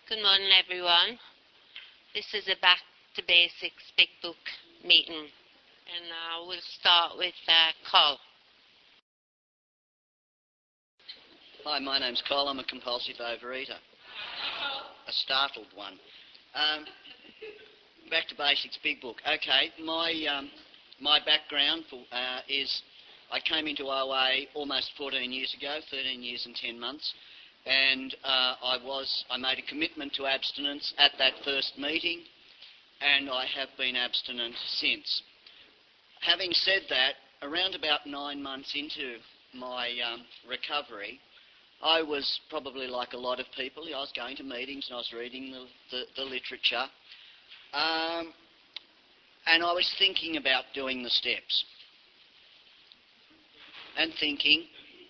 Good morning, everyone. This is a Back to Basics Big Book meeting, and we'll start with Col. Hi, my name's Col. I'm a compulsive overeater. A startled one. Back to Basics Big Book. Okay, my background is I came into OA almost 14 years ago, 13 years and 10 months. And I made a commitment to abstinence at that first meeting, and I have been abstinent since. Having said that, around about 9 months into my recovery, I was probably like a lot of people. I was going to meetings and I was reading the literature, and I was thinking about doing the steps, and thinking,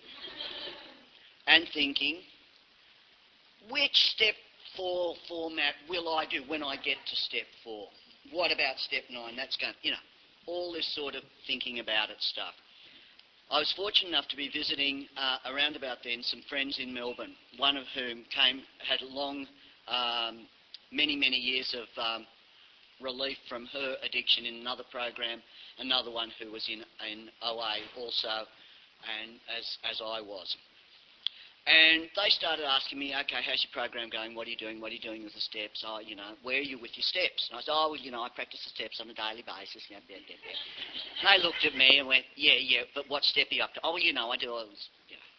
which step 4 format will I do when I get to step 4? What about step 9? That's going, all this sort of thinking about it stuff. I was fortunate enough to be visiting around about then some friends in Melbourne, one of whom had long, many years of relief from her addiction in another program, another one who was in OA also, and as I was. And they started asking me, okay, how's your program going? What are you doing? What are you doing with the steps? Oh, where are you with your steps? And I said, I practice the steps on a daily basis. And they looked at me and went, yeah, but what step are you up to? Oh, I do all this,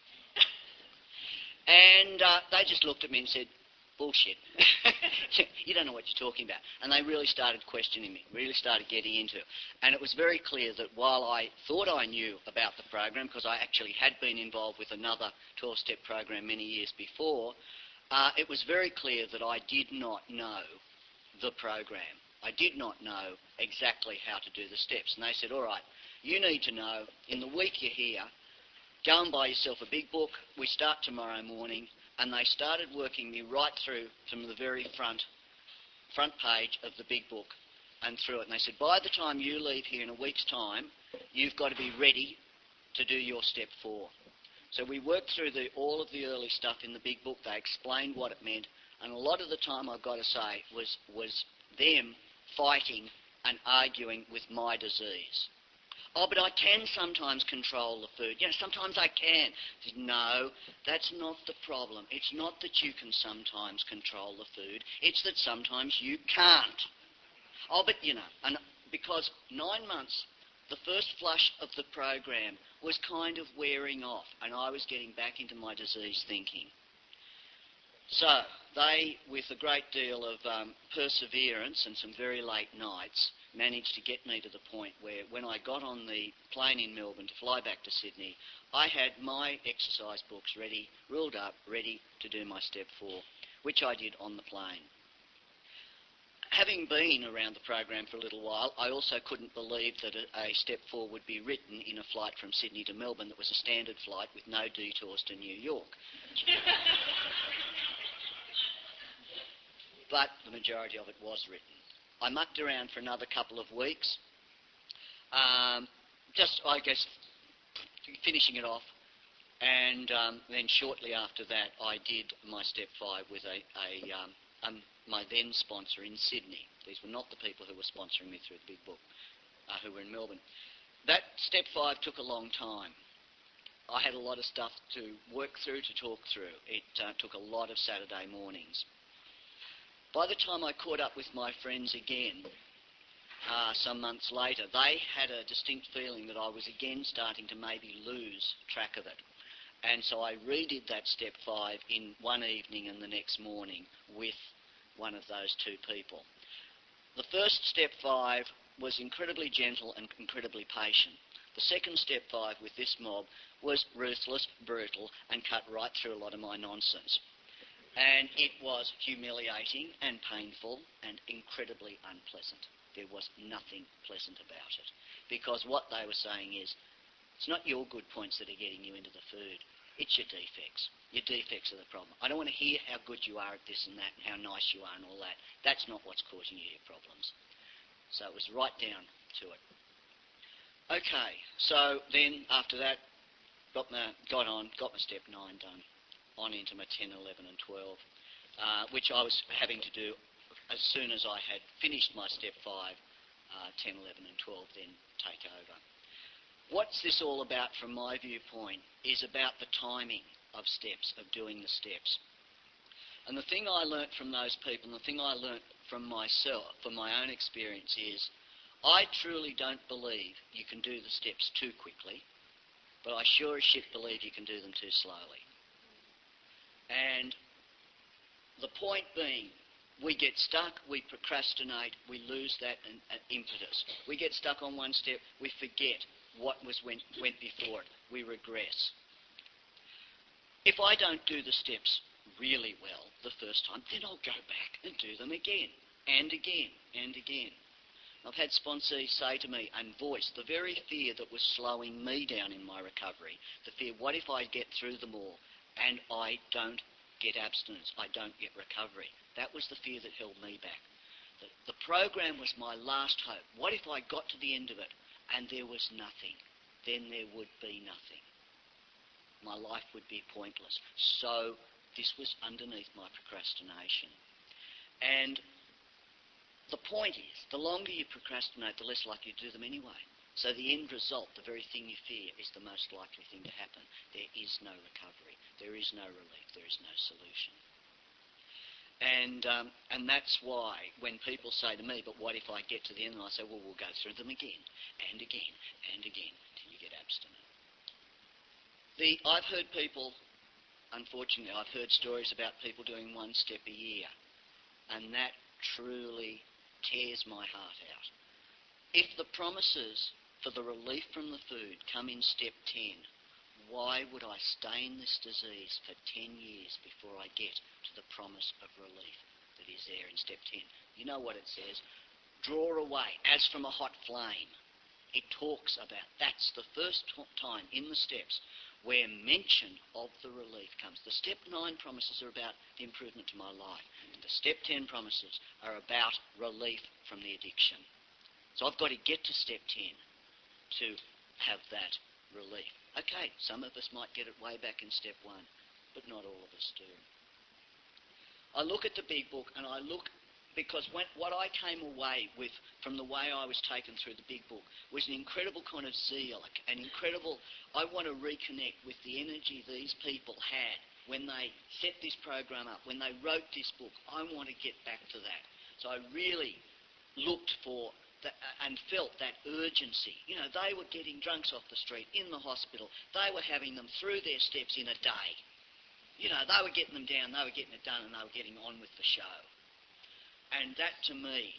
And they just looked at me and said, bullshit. You don't know what you're talking about. And they really started questioning me, really started getting into it. And it was very clear that while I thought I knew about the program, because I actually had been involved with another 12-step program many years before, it was very clear that I did not know the program. I did not know exactly how to do the steps. And they said, all right, you need to know, in the week you're here, go and buy yourself a big book. We start tomorrow morning. And they started working me right through from the very front page of the big book and through it. And they said, by the time you leave here in a week's time, you've got to be ready to do your step 4. So we worked through all of the early stuff in the big book. They explained what it meant. And a lot of the time, I've got to say, was them fighting and arguing with my disease. Oh, but I can sometimes control the food. Sometimes I can. No, that's not the problem. It's not that you can sometimes control the food. It's that sometimes you can't. Oh, but, and because 9 months, the first flush of the program was kind of wearing off, and I was getting back into my disease thinking. So they, with a great deal of perseverance and some very late nights, managed to get me to the point where when I got on the plane in Melbourne to fly back to Sydney, I had my exercise books ready, ruled up, ready to do my step 4, which I did on the plane. Having been around the program for a little while, I also couldn't believe that a step 4 would be written in a flight from Sydney to Melbourne that was a standard flight with no detours to New York. But the majority of it was written. I mucked around for another couple of weeks, just, I guess, finishing it off, and then shortly after that I did my step 5 with my then sponsor in Sydney. These were not the people who were sponsoring me through the big book, who were in Melbourne. That step 5 took a long time. I had a lot of stuff to work through, to talk through. It took a lot of Saturday mornings. By the time I caught up with my friends again, some months later, they had a distinct feeling that I was again starting to maybe lose track of it. And so I redid that step 5 in one evening and the next morning with one of those 2 people. The first step 5 was incredibly gentle and incredibly patient. The second step 5 with this mob was ruthless, brutal, and cut right through a lot of my nonsense. And it was humiliating and painful and incredibly unpleasant. There was nothing pleasant about it. Because what they were saying is, it's not your good points that are getting you into the food. It's your defects. Your defects are the problem. I don't want to hear how good you are at this and that and how nice you are and all that. That's not what's causing you your problems. So it was right down to it. Okay, so then after that, got my step 9 done. On into my 10, 11 and 12. which I was having to do as soon as I had finished my step 5, 10, 11 and 12, then take over. What's this all about from my viewpoint is about the timing of steps, of doing the steps. And the thing I learnt from those people, and the thing I learnt from myself, from my own experience is, I truly don't believe you can do the steps too quickly, but I sure as shit believe you can do them too slowly. And the point being, we get stuck, we procrastinate, we lose that impetus. We get stuck on one step, we forget what went before it. We regress. If I don't do the steps really well the first time, then I'll go back and do them again, and again, and again. I've had sponsees say to me and voice the very fear that was slowing me down in my recovery, the fear, what if I get through them all and I don't get abstinence, I don't get recovery? That was the fear that held me back. The program was my last hope. What if I got to the end of it and there was nothing? Then there would be nothing. My life would be pointless. So this was underneath my procrastination. And the point is, the longer you procrastinate, the less likely you do them anyway. So the end result, the very thing you fear, is the most likely thing to happen. There is no recovery. There is no relief. There is no solution. And that's why when people say to me, but what if I get to the end? And I say, well, we'll go through them again and again and again till you get abstinent. I've heard people, unfortunately, I've heard stories about people doing one step a year, and that truly tears my heart out. If the promises for the relief from the food come in step 10, why would I stay in this disease for 10 years before I get to the promise of relief that is there in step 10? You know what it says? Draw away as from a hot flame. It talks about, that's the first time in the steps where mention of the relief comes. The step 9 promises are about the improvement to my life. The step 10 promises are about relief from the addiction. So I've got to get to step 10 to have that relief. Okay, some of us might get it way back in step 1, but not all of us do. I look at the big book and I look, because what I came away with from the way I was taken through the big book was an incredible kind of zeal, an incredible, I want to reconnect with the energy these people had when they set this program up, when they wrote this book. I want to get back to that. So I really looked for and felt that urgency. You know, they were getting drunks off the street, in the hospital. They were having them through their steps in a day. You know, they were getting them down, they were getting it done, and they were getting on with the show. And that, to me,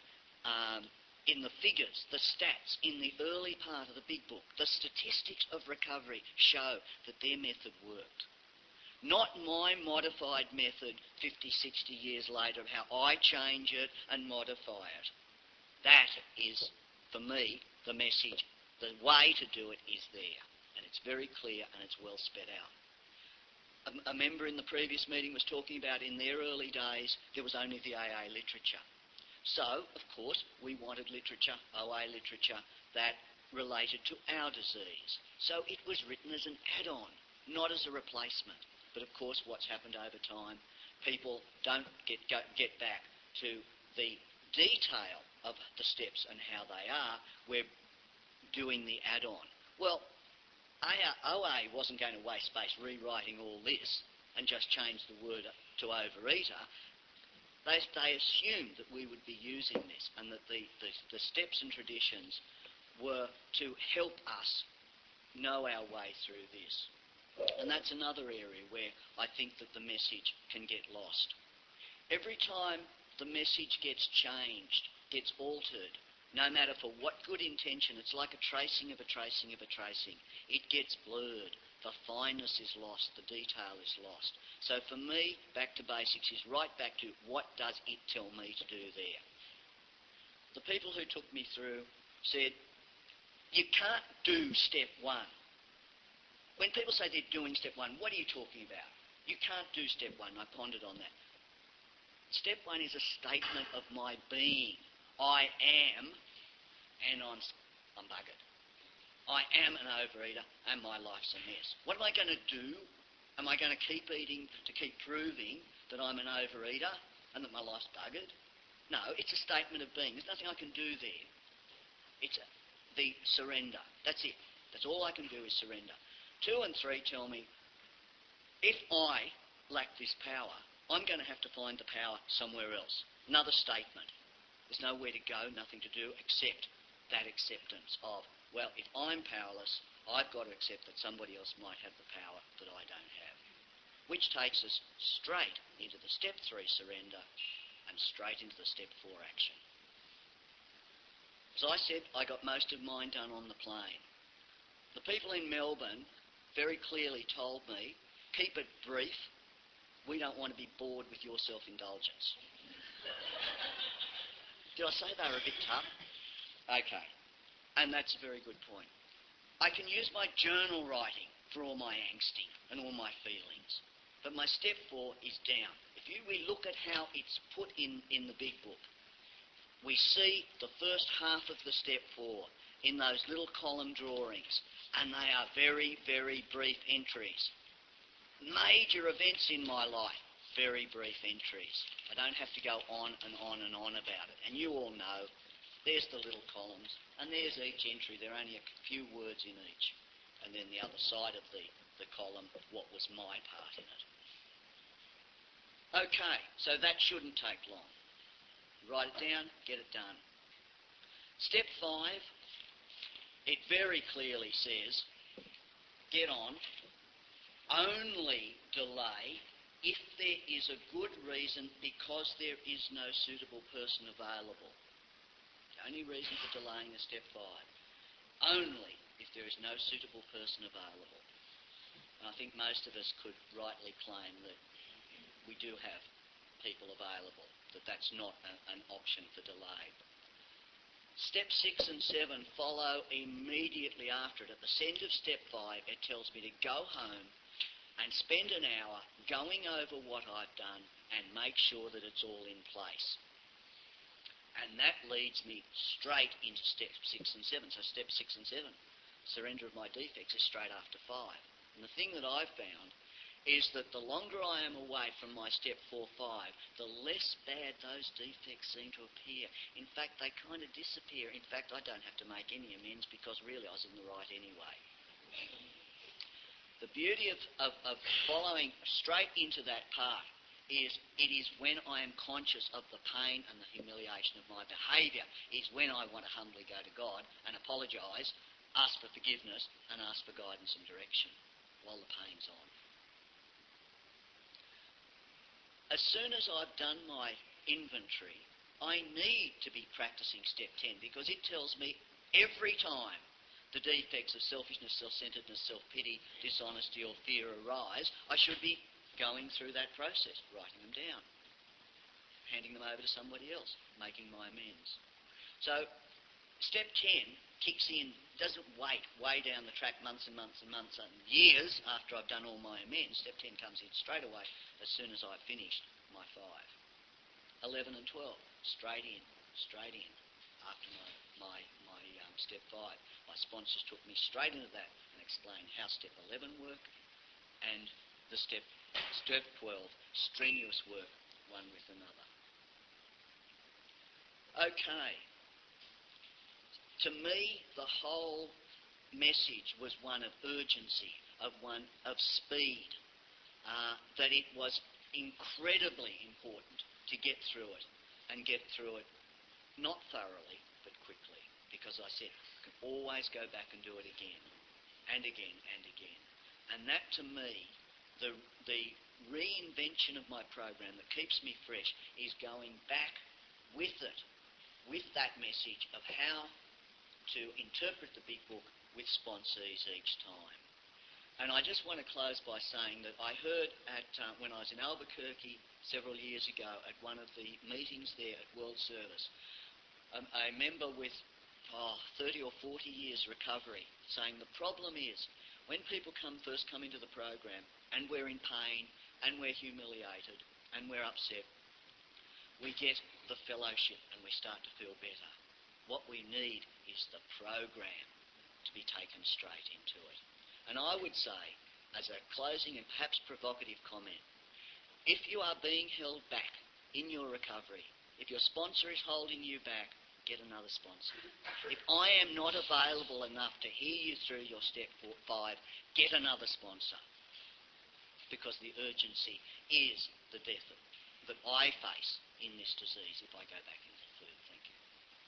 in the figures, the stats, in the early part of the big book, the statistics of recovery show that their method worked. Not my modified method 50, 60 years later of how I change it and modify it. That is, for me, the message. The way to do it is there. And it's very clear and it's well sped out. A member in the previous meeting was talking about in their early days, there was only the AA literature. So, of course, we wanted literature, OA literature, that related to our disease. So it was written as an add-on, not as a replacement. But, of course, what's happened over time, people don't get back to the detail of the steps and how they are. We're doing the add-on. Well, OA wasn't going to waste space rewriting all this and just change the word to overeater. They assumed that we would be using this and that the steps and traditions were to help us know our way through this. And that's another area where I think that the message can get lost. Every time the message gets changed, gets altered, no matter for what good intention, it's like a tracing of a tracing of a tracing. It gets blurred. The fineness is lost. The detail is lost. So for me, back to basics is right back to what does it tell me to do there. The people who took me through said, you can't do step 1. When people say they're doing step 1, what are you talking about? You can't do step 1. I pondered on that. Step 1 is a statement of my being. I am, and I'm buggered. I am an overeater, and my life's a mess. What am I going to do? Am I going to keep eating to keep proving that I'm an overeater and that my life's buggered. No, it's a statement of being. There's nothing I can do there. It's the surrender. That's it. That's all I can do is surrender. 2 and 3 tell me, if I lack this power, I'm going to have to find the power somewhere else. Another statement. There's nowhere to go, nothing to do, except that acceptance of, well, if I'm powerless, I've got to accept that somebody else might have the power that I don't have. Which takes us straight into the step 3 surrender and straight into the step 4 action. As I said, I got most of mine done on the plane. The people in Melbourne very clearly told me, keep it brief, we don't want to be bored with your self-indulgence. Did I say they were a bit tough? Okay. And that's a very good point. I can use my journal writing for all my angsting and all my feelings. But my step 4 is down. If we look at how it's put in the big book, we see the first half of the step 4 in those little column drawings, and they are very, very brief entries. Major events in my life, very brief entries. I don't have to go on and on and on about it. And you all know, there's the little columns, and there's each entry. There are only a few words in each. And then the other side of the column, what was my part in it. Okay, so that shouldn't take long. Write it down, get it done. Step 5, it very clearly says, get on, only delay if there is a good reason because there is no suitable person available. The only reason for delaying is step 5. Only if there is no suitable person available. And I think most of us could rightly claim that we do have people available, that that's not an option for delay. Step 6 and 7 follow immediately after it. At the end of step 5, it tells me to go home and spend an hour going over what I've done and make sure that it's all in place. And that leads me straight into step 6 and 7. So step 6 and 7, surrender of my defects, is straight after 5. And the thing that I've found is that the longer I am away from my step 4-5, the less bad those defects seem to appear. In fact, they kind of disappear. In fact, I don't have to make any amends because really I was in the right anyway. The beauty of following straight into that part is it is when I am conscious of the pain and the humiliation of my behaviour, is when I want to humbly go to God and apologise, ask for forgiveness and ask for guidance and direction while the pain's on. As soon as I've done my inventory, I need to be practising step 10 because it tells me every time the defects of selfishness, self-centeredness, self-pity, dishonesty or fear arise, I should be going through that process, writing them down, handing them over to somebody else, making my amends. So step 10 kicks in, doesn't wait way down the track months and months and months and years after I've done all my amends. Step 10 comes in straight away as soon as I've finished my 5. 11 and 12, straight in after my step 5. My sponsors took me straight into that and explained how step 11 worked and the step 12, strenuous work one with another. Okay. To me, the whole message was one of urgency, of speed, that it was incredibly important to get through it, and get through it not thoroughly, but quickly, because I said, I can always go back and do it again, and again, and again. And that, to me, the reinvention of my program that keeps me fresh is going back with it, with that message of how to interpret the big book with sponsees each time. And I just want to close by saying that I heard when I was in Albuquerque several years ago at one of the meetings there at World Service, a member with 30 or 40 years recovery saying the problem is when people first come into the program and we're in pain and we're humiliated and we're upset, we get the fellowship and we start to feel better. What we need is the program to be taken straight into it. And I would say, as a closing and perhaps provocative comment, If you are being held back in your recovery, if your sponsor is holding you back, get another sponsor. If I am not available enough to hear you through your step 5, get another sponsor. Because the urgency is the death that I face in this disease if I go back into the food. Thank you.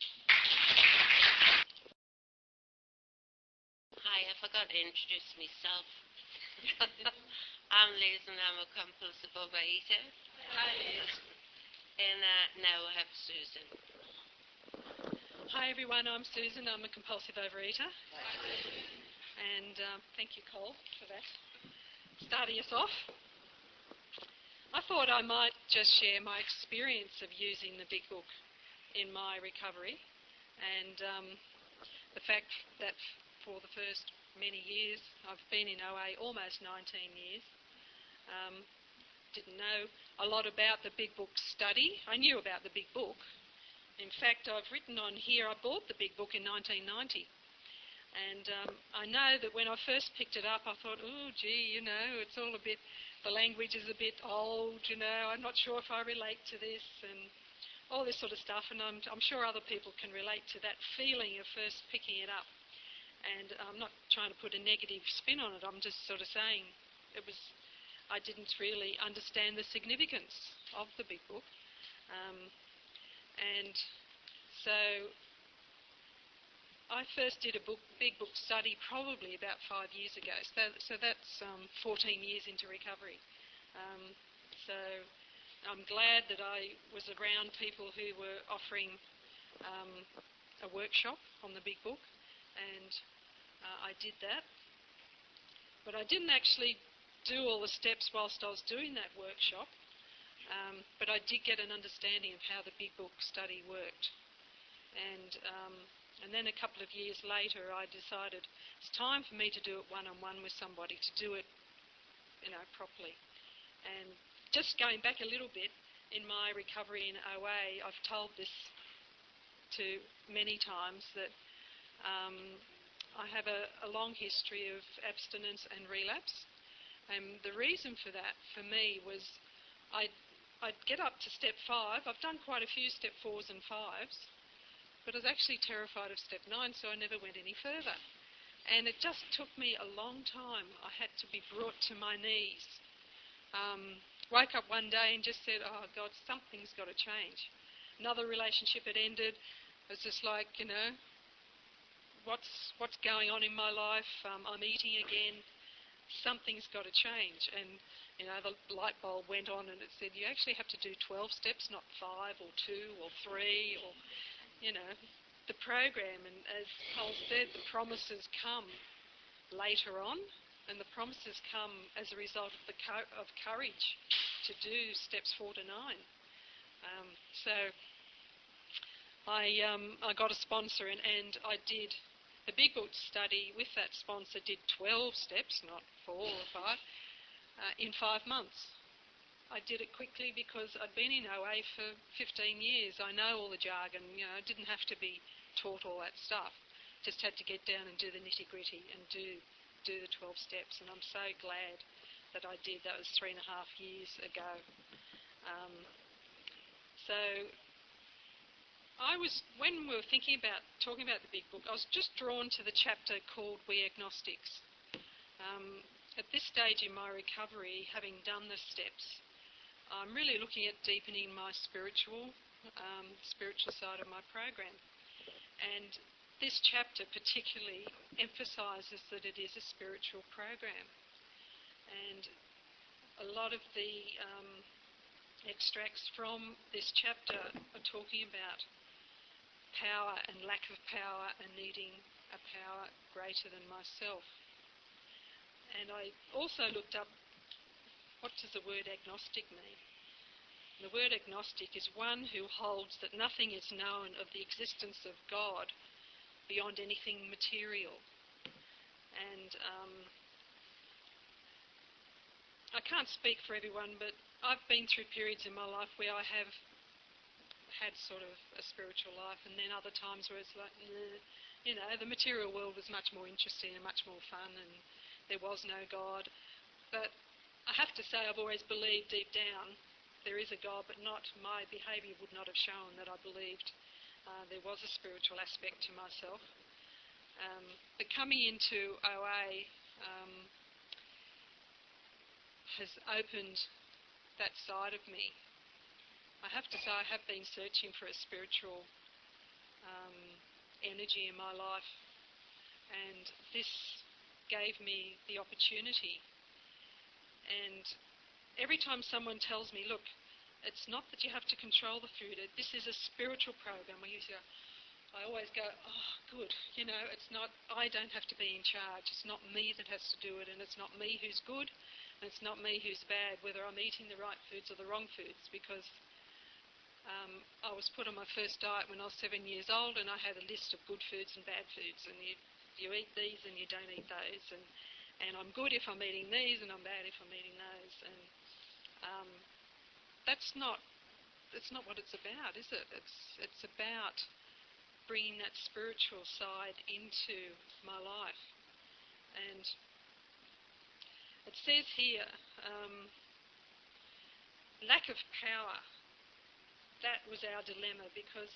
Hi, I forgot to introduce myself. I'm Liz and I'm a compulsive overeater. Hi, Liz. And now I have Susan. Hi, everyone. I'm Susan. I'm a compulsive overeater. And thank you, Cole, for that. Starting us off. I thought I might just share my experience of using the Big Book in my recovery and the fact that for the first many years, I've been in OA almost 19 years, didn't know a lot about the Big Book study. I knew about the Big Book. In fact, I've written on here, I bought the Big Book in 1990. And I know that when I first picked it up, I thought, oh, gee, it's all a bit, the language is a bit old, I'm not sure if I relate to this and all this sort of stuff. And I'm sure other people can relate to that feeling of first picking it up. And I'm not trying to put a negative spin on it. I'm just sort of saying I didn't really understand the significance of the Big Book. And so I first did a Big Book study probably about 5 years ago. So that's 14 years into recovery. So I'm glad that I was around people who were offering a workshop on the Big Book, and I did that. But I didn't actually do all the steps whilst I was doing that workshop, but I did get an understanding of how the Big Book study worked. And then a couple of years later, I decided it's time for me to do it one-on-one with somebody, to do it, properly. And just going back a little bit, in my recovery in OA, I've told this to many times that I have a long history of abstinence and relapse. And the reason for that, for me, was I'd get up to step 5. I've done quite a few step 4s and 5s. But I was actually terrified of step 9, so I never went any further. And it just took me a long time. I had to be brought to my knees. Woke up one day and just said, oh, God, something's got to change. Another relationship had ended. It was just like, what's going on in my life? I'm eating again. Something's got to change. And, the light bulb went on and it said, you actually have to do 12 steps, not 5 or 2 or 3 or... the program, and as Cole said, the promises come later on, and the promises come as a result of courage to do steps 4 to 9. So I got a sponsor, and I did the Big Book study with that sponsor, did 12 steps, not 4 or 5, in 5 months. I did it quickly because I'd been in OA for 15 years. I know all the jargon, I didn't have to be taught all that stuff. Just had to get down and do the nitty-gritty and do the 12 steps. And I'm so glad that I did. That was 3.5 years ago. So when we were talking about the Big Book, I was just drawn to the chapter called We Agnostics. At this stage in my recovery, having done the steps, I'm really looking at deepening my spiritual side of my program. And this chapter particularly emphasises that it is a spiritual program. And a lot of the extracts from this chapter are talking about power and lack of power and needing a power greater than myself. And I also looked up, what does the word agnostic mean? The word agnostic is one who holds that nothing is known of the existence of God beyond anything material. And I can't speak for everyone, but I've been through periods in my life where I have had sort of a spiritual life, and then other times where it's like, the material world was much more interesting and much more fun, and there was no God. But I have to say I've always believed deep down there is a God, but not my behaviour would not have shown that I believed there was a spiritual aspect to myself. But coming into OA has opened that side of me. I have to say I have been searching for a spiritual energy in my life, and this gave me the opportunity. And every time someone tells me, look, it's not that you have to control the food, this is a spiritual program, I always go, oh, good, it's not, I don't have to be in charge, it's not me that has to do it, and it's not me who's good, and it's not me who's bad, whether I'm eating the right foods or the wrong foods, because I was put on my first diet when I was 7 years old, and I had a list of good foods and bad foods, and you eat these and you don't eat those, and I'm good if I'm eating these, and I'm bad if I'm eating those, and that's not what it's about, is it? It's about bringing that spiritual side into my life. And it says here, lack of power. That was our dilemma, because,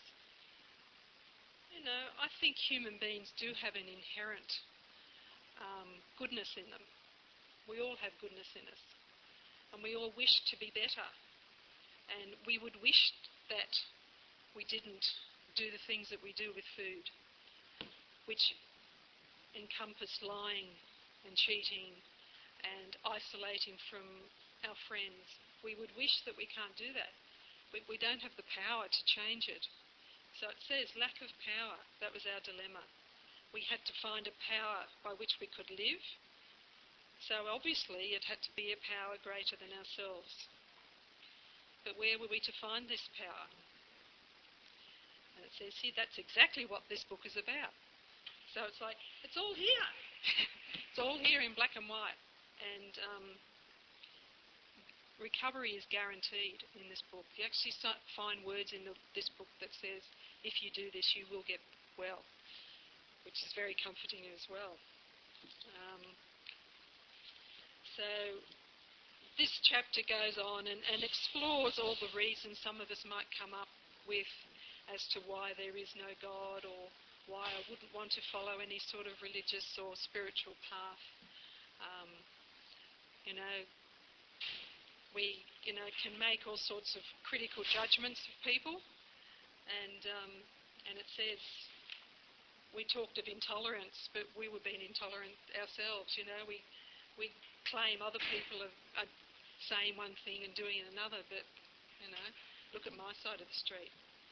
I think human beings do have an inherent goodness in them. We all have goodness in us, and we all wish to be better, and we would wish that we didn't do the things that we do with food, which encompass lying and cheating and isolating from our friends. We would wish that we can't do that, but we don't have the power to change it. So it says lack of power. That was our dilemma. We had to find a power by which we could live. So obviously it had to be a power greater than ourselves. But where were we to find this power? And it says here that's exactly what this book is about. So it's like, it's all here. It's all here in black and white. And recovery is guaranteed in this book. You actually find words in this book that says, if you do this, you will get well, which is very comforting as well. So this chapter goes on and explores all the reasons some of us might come up with as to why there is no God, or why I wouldn't want to follow any sort of religious or spiritual path. We can make all sorts of critical judgments of people, and it says, we talked of intolerance, but we were being intolerant ourselves. We claim other people are saying one thing and doing another, but look at my side of the street.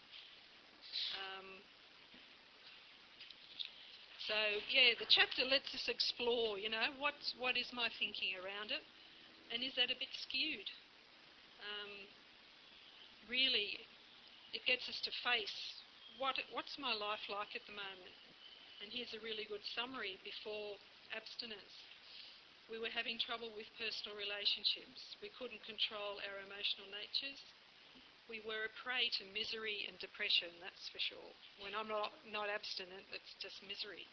The chapter lets us explore, what is my thinking around it, and is that a bit skewed? Really, it gets us to face what's my life like at the moment. And here's a really good summary before abstinence. We were having trouble with personal relationships. We couldn't control our emotional natures. We were a prey to misery and depression, that's for sure. When I'm not abstinent, it's just misery.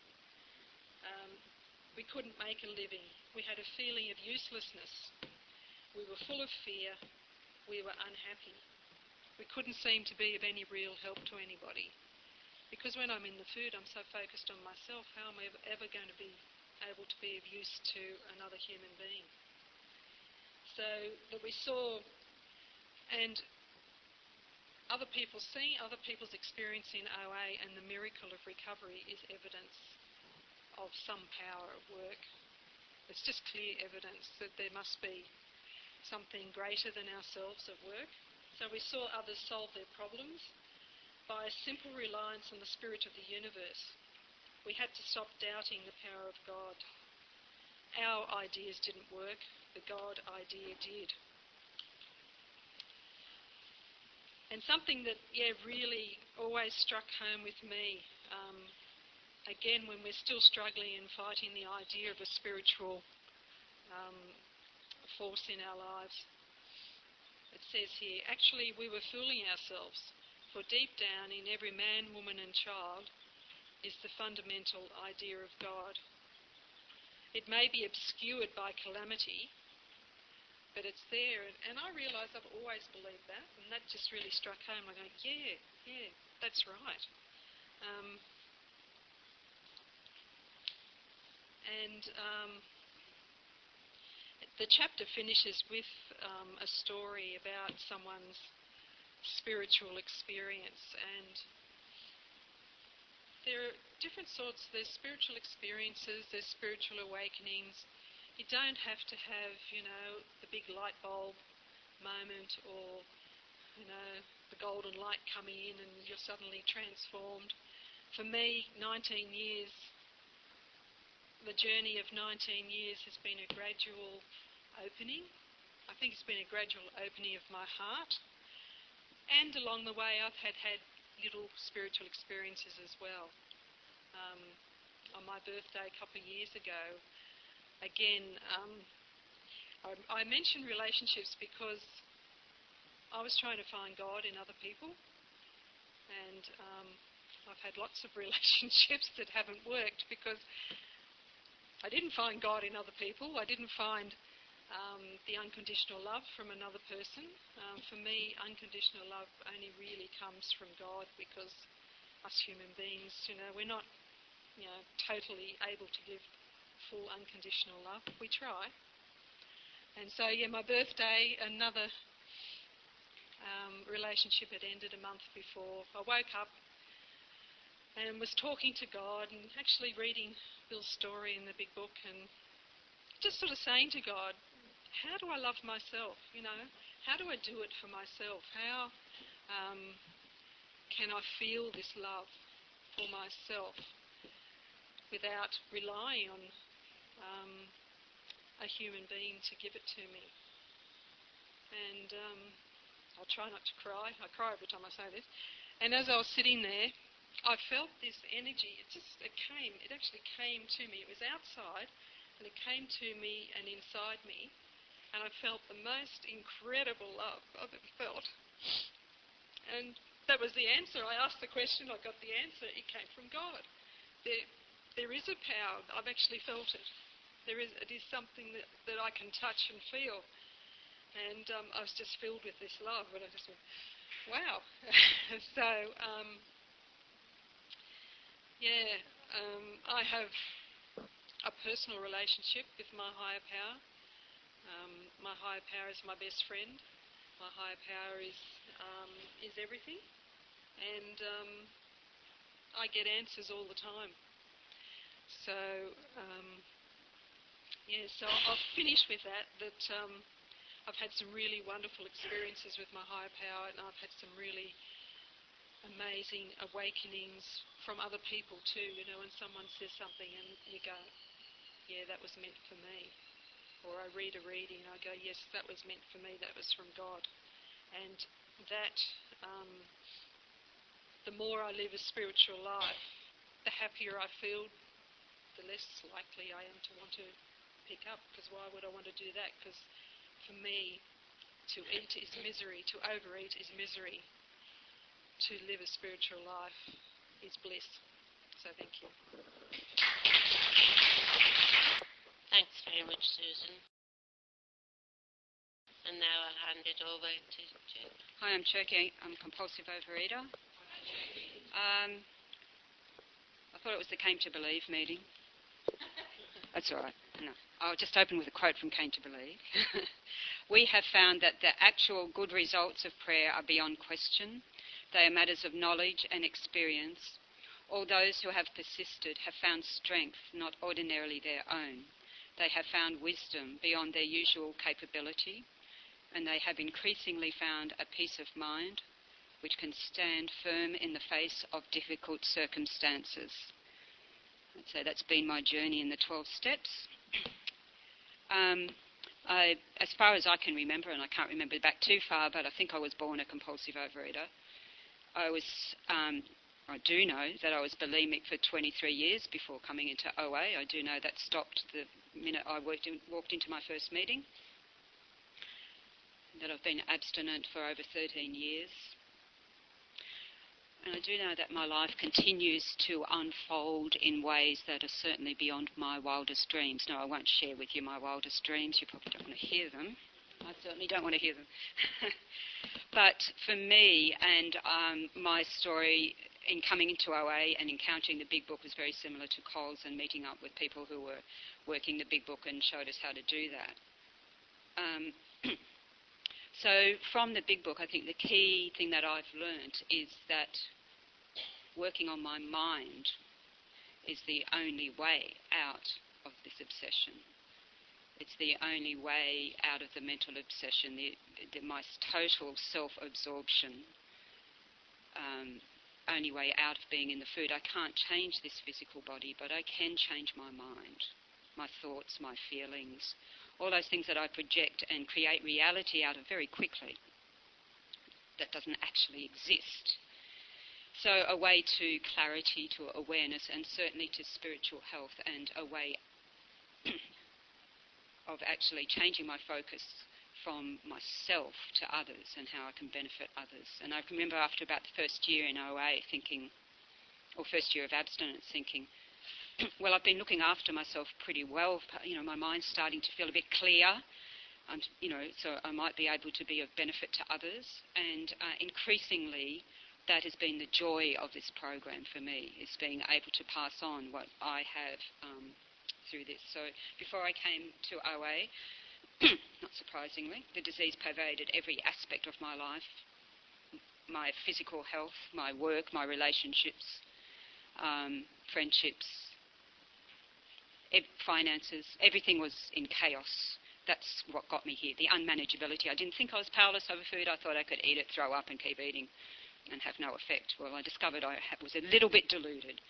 We couldn't make a living. We had a feeling of uselessness. We were full of fear. We were unhappy. We couldn't seem to be of any real help to anybody. Because when I'm in the food, I'm so focused on myself, how am I ever going to be able to be of use to another human being? So that we saw, and other people's experience in OA and the miracle of recovery is evidence of some power at work. It's just clear evidence that there must be something greater than ourselves at work. So we saw others solve their problems by a simple reliance on the spirit of the universe. We had to stop doubting the power of God. Our ideas didn't work, the God idea did. And something that, really always struck home with me, again, when we're still struggling and fighting the idea of a spiritual force in our lives, it says here, actually we were fooling ourselves, for deep down in every man, woman and child is the fundamental idea of God. It may be obscured by calamity, but it's there. And I realise I've always believed that, and that just really struck home. I go, yeah, that's right. The chapter finishes with a story about someone's spiritual experience, and there are different sorts. There's spiritual experiences, there's spiritual awakenings. You don't have to have, the big light bulb moment or, the golden light coming in and you're suddenly transformed. For me, 19 years, the journey of 19 years has been a gradual opening. I think it's been a gradual opening of my heart. And along the way, I've had little spiritual experiences as well. On my birthday a couple of years ago, again, I mention relationships because I was trying to find God in other people, and I've had lots of relationships that haven't worked because I didn't find God in other people. I didn't find the unconditional love from another person. For me, unconditional love only really comes from God, because us human beings, we're not, totally able to give full unconditional love. We try. And so, my birthday, another relationship had ended a month before. I woke up and was talking to God and actually reading Bill's story in the big book and just sort of saying to God, how do I love myself? How do I do it for myself? How can I feel this love for myself without relying on a human being to give it to me? And I'll try not to cry. I cry every time I say this. And as I was sitting there, I felt this energy. It actually came to me. It was outside, and it came to me and inside me. And I felt the most incredible love I've ever felt. And that was the answer. I asked the question, I got the answer. It came from God. There is a power. I've actually felt it. It is something that I can touch and feel. And I was just filled with this love. And I just went, wow. So, I have a personal relationship with my higher power. My higher power is my best friend. My higher power is everything, and I get answers all the time. So, so I'll finish with that. I've had some really wonderful experiences with my higher power, and I've had some really amazing awakenings from other people too. When someone says something and you go, yeah, that was meant for me. Or I read a reading and I go, yes, that was meant for me, that was from God. And that, the more I live a spiritual life, the happier I feel, the less likely I am to want to pick up, because why would I want to do that? Because for me, to eat is misery, to overeat is misery. To live a spiritual life is bliss. So thank you. Thanks very much, Susan. And now I'll hand it over to Jen. Hi, I'm Cherky. I'm a compulsive overeater. I thought it was the Came to Believe meeting. That's all right. No. I'll just open with a quote from Came to Believe. We have found that the actual good results of prayer are beyond question. They are matters of knowledge and experience. All those who have persisted have found strength not ordinarily their own. They have found wisdom beyond their usual capability, and they have increasingly found a peace of mind which can stand firm in the face of difficult circumstances. So that's been my journey in the 12 steps. As far as I can remember, and I can't remember back too far, but I think I was born a compulsive overeater. I do know that I was bulimic for 23 years before coming into OA. I do know that stopped the minute I walked into my first meeting. That I've been abstinent for over 13 years. And I do know that my life continues to unfold in ways that are certainly beyond my wildest dreams. Now, I won't share with you my wildest dreams. You probably don't want to hear them. I certainly don't want to hear them. But for me, and my story in coming into OA and encountering the Big Book was very similar to Cole's, and meeting up with people who were working the Big Book and showed us how to do that. So from the Big Book, I think the key thing that I've learnt is that working on my mind is the only way out of this obsession. It's the only way out of the mental obsession, my total self-absorption, only way out of being in the food. I can't change this physical body, but I can change my mind, my thoughts, my feelings, all those things that I project and create reality out of very quickly that doesn't actually exist. So a way to clarity, to awareness, and certainly to spiritual health, and a way of actually changing my focus from myself to others and how I can benefit others. And I can remember after about the first year in OA thinking, or first year of abstinence thinking, well, I've been looking after myself pretty well. You know, my mind's starting to feel a bit clear. So I might be able to be of benefit to others. And increasingly, that has been the joy of this program for me, is being able to pass on what I have through this. So before I came to OA, not surprisingly, the disease pervaded every aspect of my life, my physical health, my work, my relationships, friendships, finances. Everything was in chaos. That's what got me here, the unmanageability. I didn't think I was powerless over food. I thought I could eat it, throw up and keep eating and have no effect. Well, I discovered I was a little bit deluded.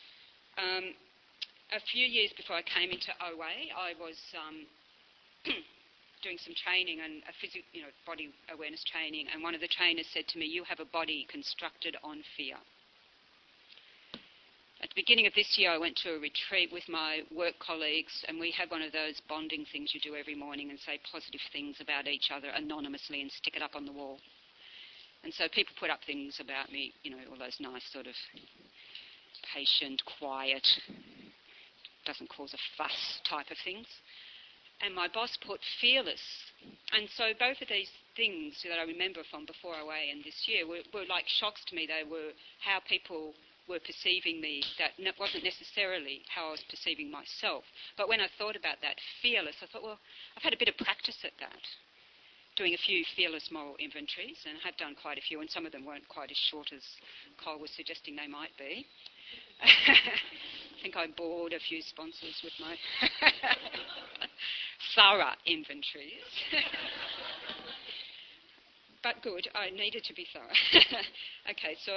A few years before I came into OA, I was doing some training, and body awareness training, and one of the trainers said to me, "You have a body constructed on fear." At the beginning of this year, I went to a retreat with my work colleagues, and we had one of those bonding things you do every morning and say positive things about each other anonymously and stick it up on the wall. And so people put up things about me, all those nice sort of patient, quiet, doesn't cause a fuss type of things. And my boss put fearless. And so both of these things that I remember from before OA and this year were like shocks to me. They were how people were perceiving me. That wasn't necessarily how I was perceiving myself. But when I thought about that, fearless, I thought, well, I've had a bit of practice at that, doing a few fearless moral inventories, and I have done quite a few, and some of them weren't quite as short as Cole was suggesting they might be. I think I bored a few sponsors with my thorough inventories. But good, I needed to be thorough. Okay, so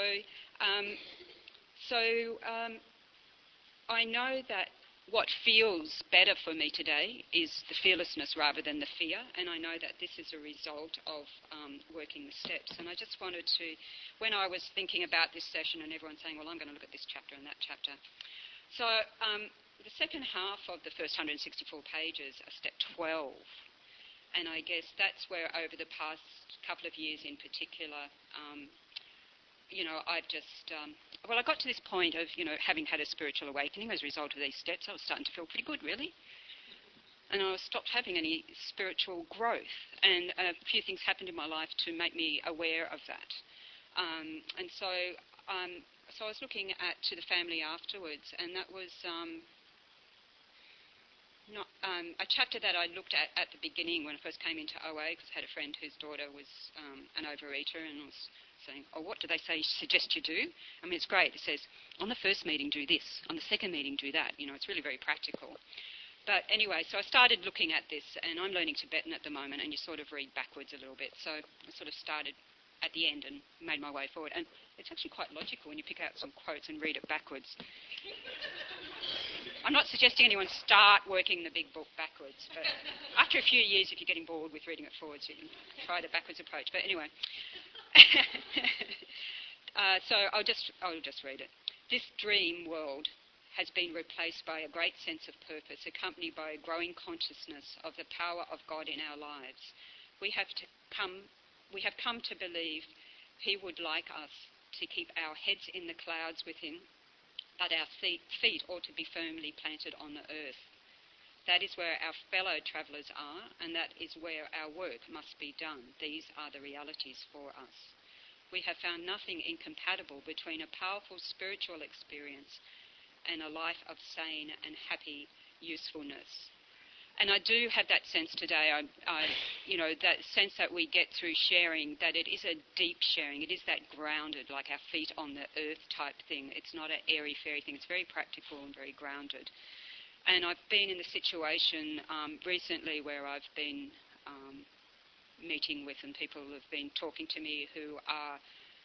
I know that what feels better for me today is the fearlessness rather than the fear, and I know that this is a result of working the steps. And I just wanted to, when I was thinking about this session and everyone saying, well, I'm going to look at this chapter and that chapter. So the second half of the first 164 pages are step 12, and I guess that's where over the past couple of years in particular, I've just, I got to this point of, having had a spiritual awakening as a result of these steps. I was starting to feel pretty good, really. And I stopped having any spiritual growth. And a few things happened in my life to make me aware of that. So I was looking to the family afterwards, and that was not a chapter that I looked at the beginning when I first came into OA, because I had a friend whose daughter was an overeater, and I was saying, oh, what do they suggest you do? I mean, it's great. It says, on the first meeting, do this. On the second meeting, do that. It's really very practical. But anyway, so I started looking at this, and I'm learning Tibetan at the moment, and you sort of read backwards a little bit. So I sort of started at the end and made my way forward. And it's actually quite logical when you pick out some quotes and read it backwards. I'm not suggesting anyone start working the big book backwards, but after a few years, if you're getting bored with reading it forwards, you can try the backwards approach. But anyway. So I'll just read it. This dream world has been replaced by a great sense of purpose, accompanied by a growing consciousness of the power of God in our lives. We have come to believe He would like us to keep our heads in the clouds with Him, but our feet ought to be firmly planted on the earth. That is where our fellow travellers are, and that is where our work must be done. These are the realities for us. We have found nothing incompatible between a powerful spiritual experience and a life of sane and happy usefulness. And I do have that sense today, that sense that we get through sharing, that it is a deep sharing. It is that grounded, like our feet on the earth type thing. It's not an airy-fairy thing. It's very practical and very grounded. And I've been in the situation recently where I've been meeting with, and people have been talking to me who are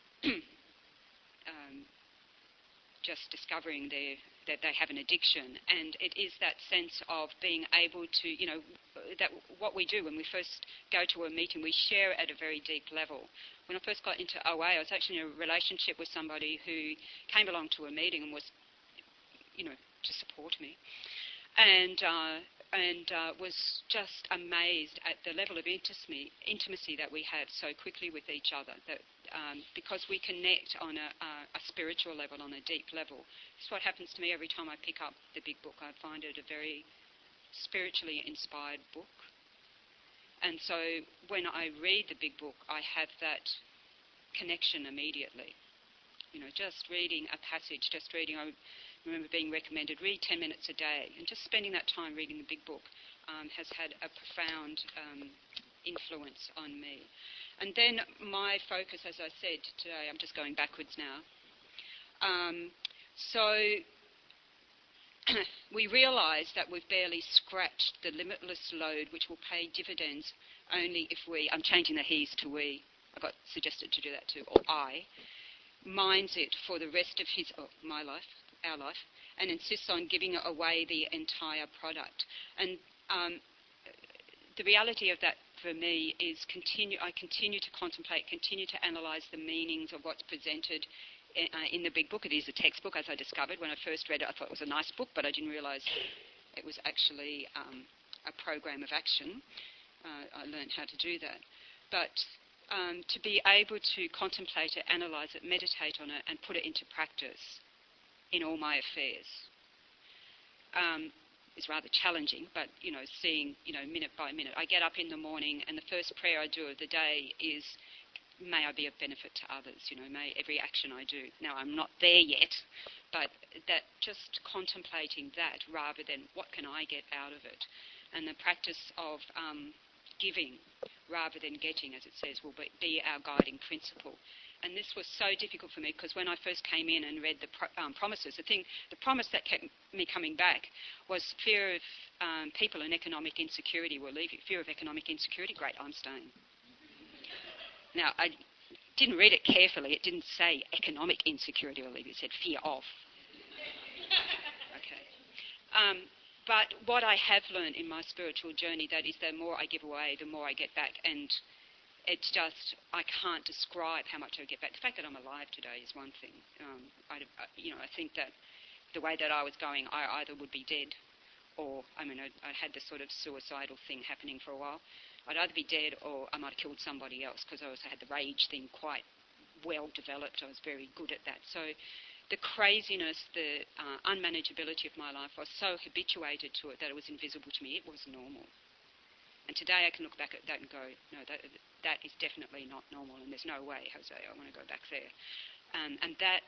just discovering that they have an addiction. And it is that sense of being able to, that what we do when we first go to a meeting, we share at a very deep level. When I first got into OA, I was actually in a relationship with somebody who came along to a meeting and was, to support me. And was just amazed at the level of intimacy that we have so quickly with each other, that because we connect on a spiritual level, on a deep level. It's what happens to me every time I pick up the big book. I find it a very spiritually inspired book. And so when I read the big book, I have that connection immediately. Just reading a passage, I remember being recommended, read 10 minutes a day, and just spending that time reading the big book has had a profound influence on me. And then my focus, as I said today, I'm just going backwards now. So we realise that we've barely scratched the limitless load which will pay dividends only if I'm changing the he's to we, I got suggested to do that too, or I, mines it for the rest of my life, our life, and insists on giving away the entire product. And the reality of that for me is I continue to contemplate, continue to analyse the meanings of what's presented in the big book. It is a textbook, as I discovered. When I first read it, I thought it was a nice book, but I didn't realise it was actually a program of action. I learned how to do that. But to be able to contemplate it, analyse it, meditate on it, and put it into practice in all my affairs is rather challenging, but, seeing, minute by minute. I get up in the morning and the first prayer I do of the day is, may I be of benefit to others, may every action I do. Now, I'm not there yet, but that just contemplating that rather than what can I get out of it. And the practice of giving rather than getting, as it says, will be our guiding principle. And this was so difficult for me because when I first came in and read the promises, the promise that kept me coming back was fear of people and economic insecurity will leave you. Fear of economic insecurity, great, I'm staying. Now, I didn't read it carefully. It didn't say economic insecurity will leave you. It said fear of. Okay. But what I have learned in my spiritual journey, that is the more I give away, the more I get back. And it's just, I can't describe how much I get back. The fact that I'm alive today is one thing. I think that the way that I was going, I either would be dead or, I had this sort of suicidal thing happening for a while. I'd either be dead or I might have killed somebody else because I also had the rage thing quite well developed. I was very good at that. So the craziness, the unmanageability of my life, I was so habituated to it that it was invisible to me. It was normal. And today I can look back at that and go, no, that is definitely not normal, and there's no way, Jose, I want to go back there. And that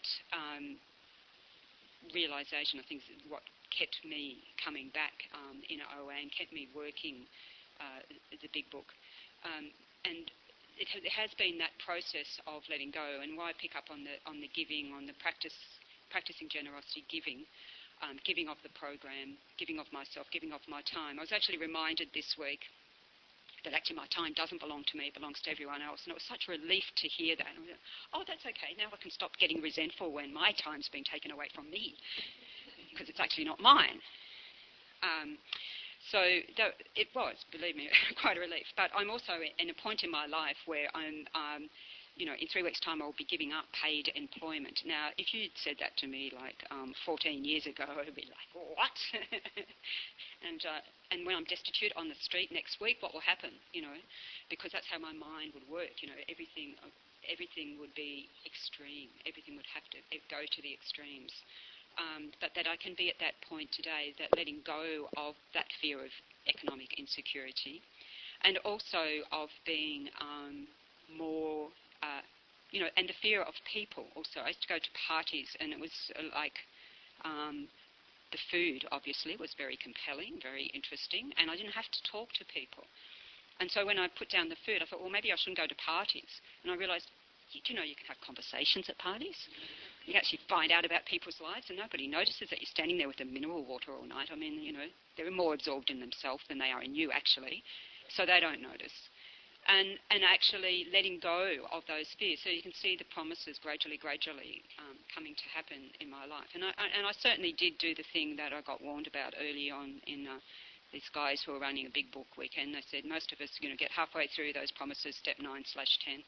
realisation, I think, is what kept me coming back in OA and kept me working the big book. And it has been that process of letting go, and why I pick up on the giving, on the practicing generosity, giving of the program, giving of myself, giving of my time. I was actually reminded this week that actually my time doesn't belong to me, it belongs to everyone else. And it was such a relief to hear that. And I went, oh, that's okay, now I can stop getting resentful when my time's being taken away from me, because it's actually not mine. So it was, believe me, quite a relief. But I'm also in a point in my life where I'm, in 3 weeks' time I'll be giving up paid employment. Now, if you'd said that to me like 14 years ago, I'd be like, what? And when I'm destitute on the street next week, what will happen? Because that's how my mind would work. Everything would be extreme. Everything would have to go to the extremes. but that I can be at that point today, that letting go of that fear of economic insecurity, and also of being more, and the fear of people also. I used to go to parties, and it was the food, obviously, was very compelling, very interesting, and I didn't have to talk to people. And so when I put down the food, I thought, well, maybe I shouldn't go to parties. And I realised, you can have conversations at parties. You actually find out about people's lives, and nobody notices that you're standing there with a mineral water all night. I mean, they're more absorbed in themselves than they are in you, actually, so they don't notice. And actually letting go of those fears, so you can see the promises gradually coming to happen in my life. And I certainly did do the thing that I got warned about early on in these guys who are running a big book weekend. They said most of us are going to get halfway through those promises, step 9/10.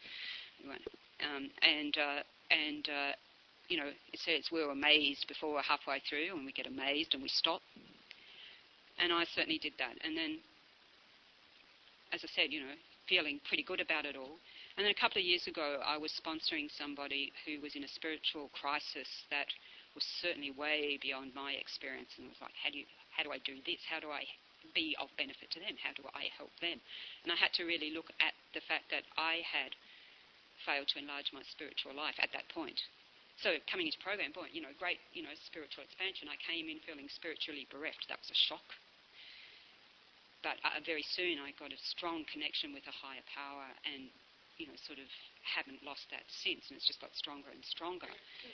It says we're amazed before we're halfway through, and we get amazed and we stop. And I certainly did that. And then, as I said, feeling pretty good about it all. And then a couple of years ago, I was sponsoring somebody who was in a spiritual crisis that was certainly way beyond my experience, and it was like, how do I do this? How do I be of benefit to them? How do I help them? And I had to really look at the fact that I had failed to enlarge my spiritual life at that point. So coming into program, great, spiritual expansion. I came in feeling spiritually bereft. That was a shock. But very soon I got a strong connection with a higher power, and, sort of haven't lost that since, and it's just got stronger and stronger.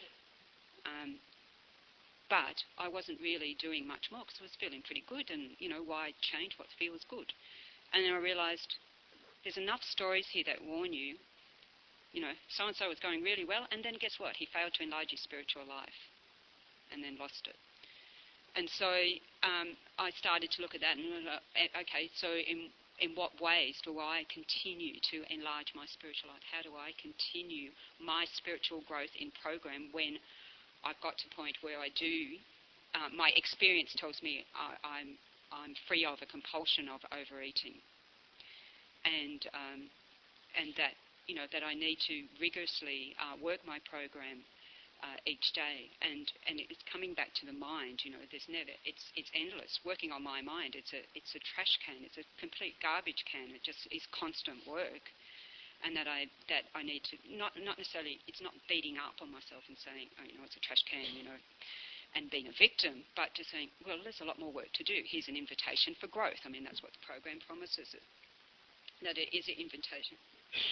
But I wasn't really doing much more because I was feeling pretty good, and, why change what feels good? And then I realised there's enough stories here that warn you, so-and-so was going really well, and then guess what? He failed to enlarge his spiritual life and then lost it. And so I started to look at that and okay, so in what ways do I continue to enlarge my spiritual life? How do I continue my spiritual growth in program when I've got to a point where I do, my experience tells me I'm free of a compulsion of overeating, and that that I need to rigorously work my program each day, and it's coming back to the mind. There's never, it's endless. Working on my mind, it's a trash can, it's a complete garbage can. It just is constant work, and that I need to not necessarily. It's not beating up on myself and saying, it's a trash can, and being a victim, but just saying, well, there's a lot more work to do. Here's an invitation for growth. I mean, that's what the program promises. That it is an invitation.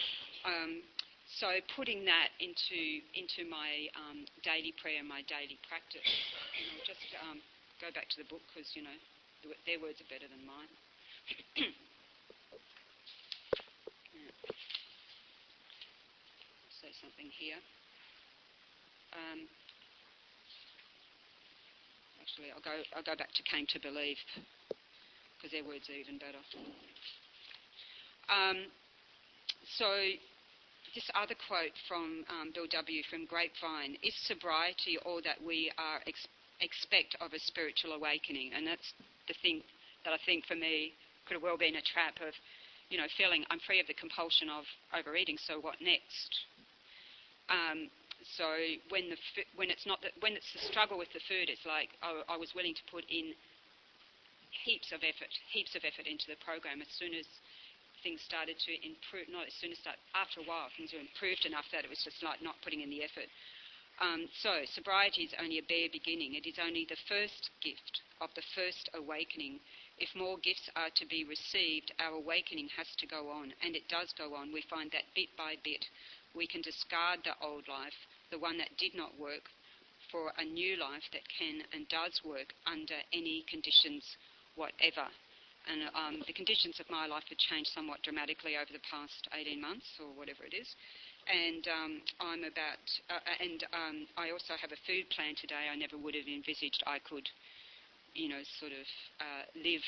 So putting that into my daily prayer and my daily practice, I'll just go back to the book because, their words are better than mine. Say something here. Actually, I'll go back to Came to Believe because their words are even better. So this other quote from Bill W. from Grapevine, is sobriety all that we are expect of a spiritual awakening? And that's the thing that I think for me could have well been a trap of, feeling I'm free of the compulsion of overeating, so what next? So when it's the struggle with the food, it's like I was willing to put in heaps of effort into the program. As soon as things started to improve, after a while, things were improved enough that it was just like not putting in the effort. So sobriety is only a bare beginning. It is only the first gift of the first awakening. If more gifts are to be received, our awakening has to go on, and it does go on. We find that bit by bit we can discard the old life, the one that did not work, for a new life that can and does work under any conditions whatever. And the conditions of my life have changed somewhat dramatically over the past 18 months or whatever it is. And I also have a food plan today. I never would have envisaged I could, live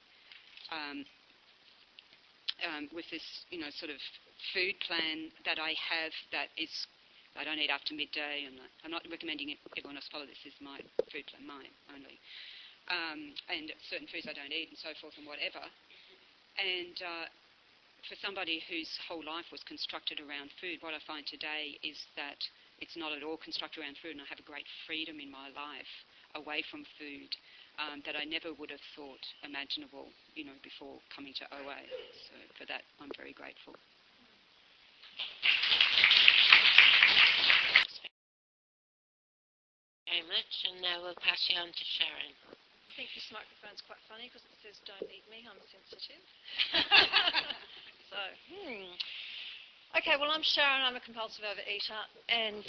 with this, sort of food plan that I have that is, I don't eat after midday, and I'm not recommending everyone else follow this. This is my food plan, mine only. And certain foods I don't eat and so forth and whatever. And for somebody whose whole life was constructed around food, what I find today is that it's not at all constructed around food, and I have a great freedom in my life away from food that I never would have thought imaginable, before coming to OA. So for that, I'm very grateful. Very much, and now we'll pass you on to Sharon. I think this microphone's quite funny because it says "Don't eat me, I'm sensitive." Okay, well, I'm Sharon. I'm a compulsive overeater, and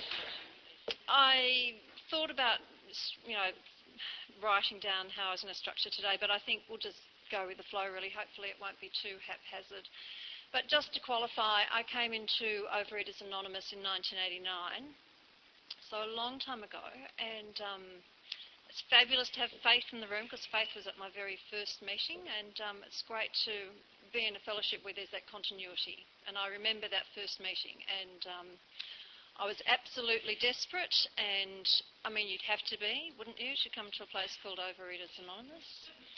I thought about, writing down how I was going to structure today, but I think we'll just go with the flow, really. Hopefully it won't be too haphazard. But just to qualify, I came into Overeaters Anonymous in 1989, so a long time ago, and it's fabulous to have Faith in the room, because Faith was at my very first meeting, and it's great to be in a fellowship where there's that continuity. And I remember that first meeting, and I was absolutely desperate, and you'd have to be, wouldn't you, to come to a place called Overeaters Anonymous.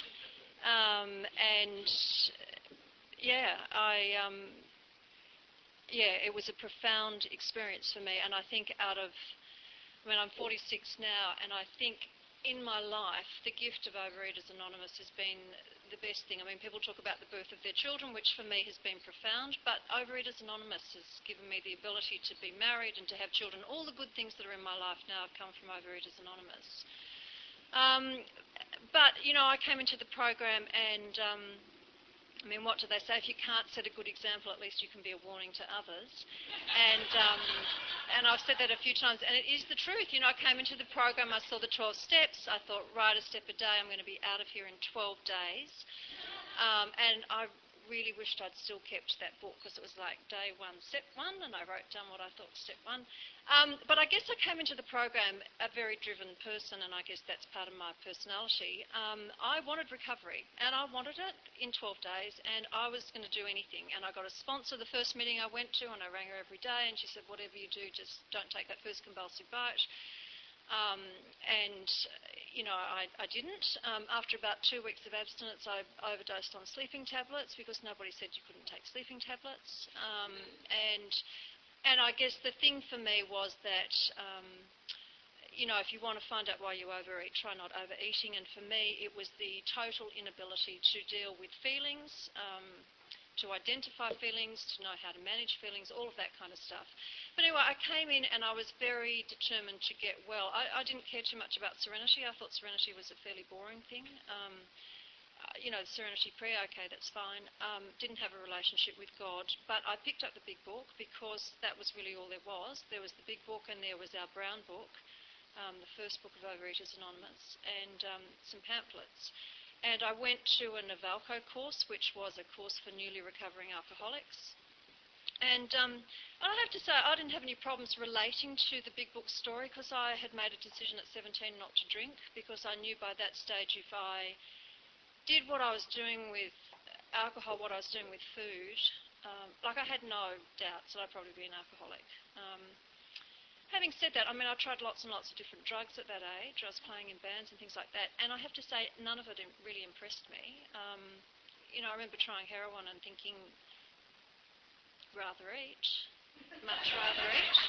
It was a profound experience for me, and I think I'm 46 now, and I think in my life, the gift of Overeaters Anonymous has been the best thing. People talk about the birth of their children, which for me has been profound, but Overeaters Anonymous has given me the ability to be married and to have children. All the good things that are in my life now have come from Overeaters Anonymous. I came into the program and, what do they say? If you can't set a good example, at least you can be a warning to others. And I've said that a few times, and it is the truth. I came into the program, I saw the 12 steps, I thought, right, a step a day, I'm going to be out of here in 12 days. And I really wished I'd still kept that book, because it was like day one, step one, and I wrote down what I thought was step one. But I guess I came into the program a very driven person, and I guess that's part of my personality. I wanted recovery, and I wanted it in 12 days, and I was going to do anything. And I got a sponsor the first meeting I went to, and I rang her every day, and she said, whatever you do, just don't take that first compulsive bite. I didn't. After about 2 weeks of abstinence, I overdosed on sleeping tablets, because nobody said you couldn't take sleeping tablets. And I guess the thing for me was that, if you want to find out why you overeat, try not overeating. And for me, it was the total inability to deal with feelings, to identify feelings, to know how to manage feelings, all of that kind of stuff. But anyway, I came in and I was very determined to get well. I didn't care too much about Serenity. I thought Serenity was a fairly boring thing. Serenity prayer, okay, that's fine. Didn't have a relationship with God, but I picked up the big book because that was really all there was. There was the big book and there was our brown book, the first book of Overeaters Anonymous, and some pamphlets. And I went to a Navalco course, which was a course for newly recovering alcoholics. And I have to say, I didn't have any problems relating to the big book story, because I had made a decision at 17 not to drink, because I knew by that stage if I did what I was doing with alcohol, what I was doing with food, I had no doubts that I'd probably be an alcoholic. Having said that, I tried lots and lots of different drugs at that age. I was playing in bands and things like that, and I have to say, none of it really impressed me. I remember trying heroin and thinking, rather eat, much rather eat.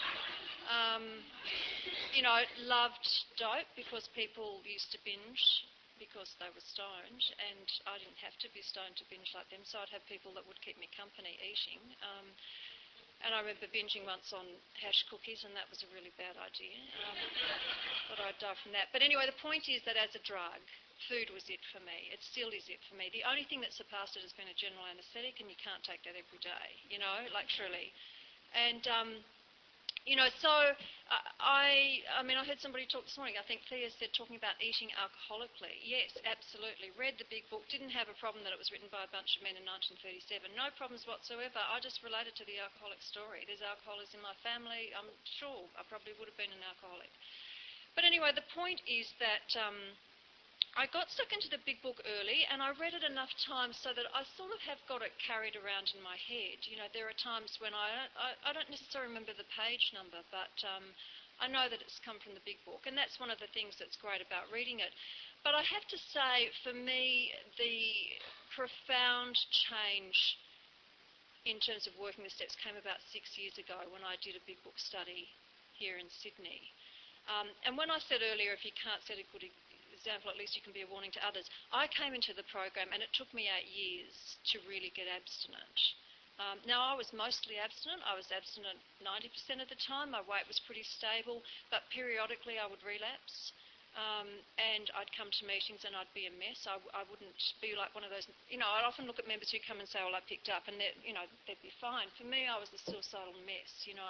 Loved dope because people used to binge because they were stoned, and I didn't have to be stoned to binge like them, so I'd have people that would keep me company eating. And I remember binging once on hash cookies, and that was a really bad idea. Thought I'd die from that. But anyway, the point is that as a drug, food was it for me. It still is it for me. The only thing that surpassed it has been a general anaesthetic, and you can't take that every day, truly. And, I heard somebody talk this morning, I think Thea said, talking about eating alcoholically. Yes, absolutely. Read the big book, didn't have a problem that it was written by a bunch of men in 1937. No problems whatsoever. I just related to the alcoholic story. There's alcoholics in my family. I'm sure I probably would have been an alcoholic. But anyway, the point is that I got stuck into the big book early, and I read it enough times so that I sort of have got it carried around in my head. There are times when I don't necessarily remember the page number, but I know that it's come from the big book, and that's one of the things that's great about reading it. But I have to say, for me, the profound change in terms of working the steps came about 6 years ago when I did a big book study here in Sydney. And when I said earlier, if you can't set a good example, at least you can be a warning to others. I came into the program and it took me 8 years to really get abstinent. Now, I was mostly abstinent. I was abstinent 90% of the time. My weight was pretty stable, but periodically I would relapse. And I'd come to meetings and I'd be a mess. I wouldn't be like one of those, I'd often look at members who come and say, well, I picked up, and they'd be fine. For me, I was a suicidal mess.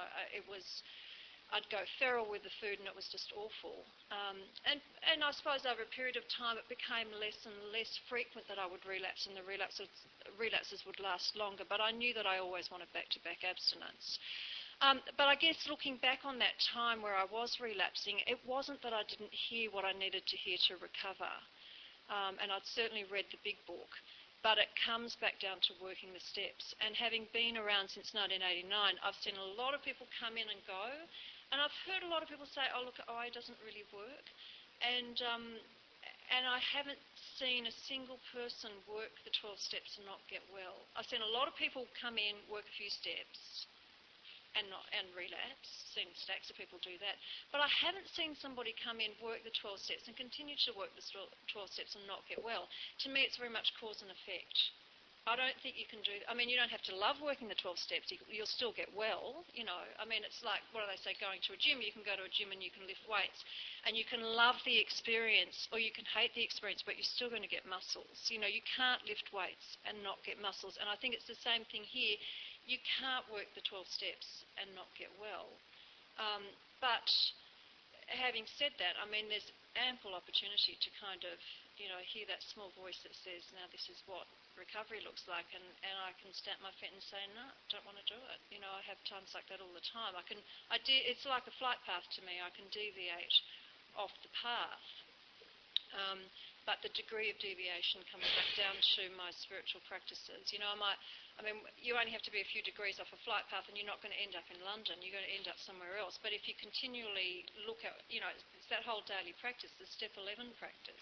I'd go feral with the food and it was just awful. And I suppose over a period of time it became less and less frequent that I would relapse, and the relapses would last longer. But I knew that I always wanted back-to-back abstinence. But I guess looking back on that time where I was relapsing, it wasn't that I didn't hear what I needed to hear to recover. And I'd certainly read the big book. But it comes back down to working the steps. And having been around since 1989, I've seen a lot of people come in and go. And I've heard a lot of people say, oh, look, OA doesn't really work. And I haven't seen a single person work the 12 steps and not get well. I've seen a lot of people come in, work a few steps, and relapse. Seen stacks of people do that. But I haven't seen somebody come in, work the 12 steps and continue to work the 12 steps and not get well. To me, it's very much cause and effect. I don't think you can do... you don't have to love working the 12 steps. You'll still get well, It's like, what do they say, going to a gym. You can go to a gym and you can lift weights. And you can love the experience or you can hate the experience, but you're still going to get muscles. You can't lift weights and not get muscles. And I think it's the same thing here. You can't work the 12 steps and not get well. But having said that, there's ample opportunity to kind of, hear that small voice that says, now this is what recovery looks like, and I can stamp my feet and say, no, don't want to do it. I have times like that all the time. It's like a flight path to me. I can deviate off the path. But the degree of deviation comes back down to my spiritual practices. You only have to be a few degrees off a flight path and you're not going to end up in London. You're going to end up somewhere else. But if you continually look at, it's that whole daily practice, the step 11 practice,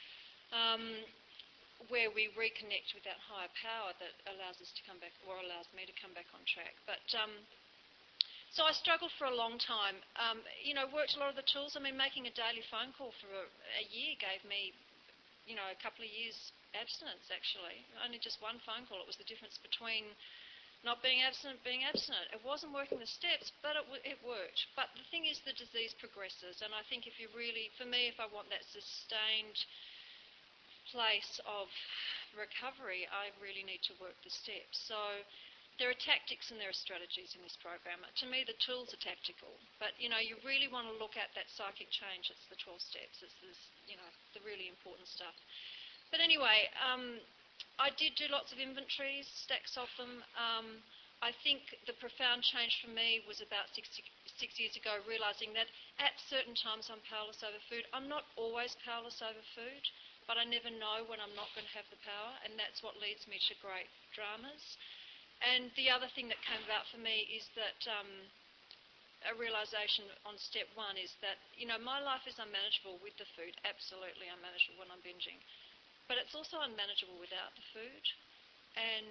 where we reconnect with that higher power that allows us to come back, or allows me to come back on track. But so I struggled for a long time. Worked a lot of the tools. Making a daily phone call for a year gave me, a couple of years abstinence, actually. Only just one phone call. It was the difference between not being abstinent and being abstinent. It wasn't working the steps, but it worked. But the thing is, the disease progresses, and I think if you really, for me, if I want that sustained place of recovery, I really need to work the steps. So there are tactics and there are strategies in this program. To me, the tools are tactical, but you really want to look at that psychic change. It's the 12 steps. It's this, the really important stuff. But anyway, I did do lots of inventories, stacks of them. I think the profound change for me was about 6 years ago, realising that at certain times I'm powerless over food. I'm not always powerless over food, but I never know when I'm not going to have the power, and that's what leads me to great dramas. And the other thing that came about for me is that a realisation on step 1 is that, my life is unmanageable with the food. Absolutely unmanageable when I'm binging. But it's also unmanageable without the food. And,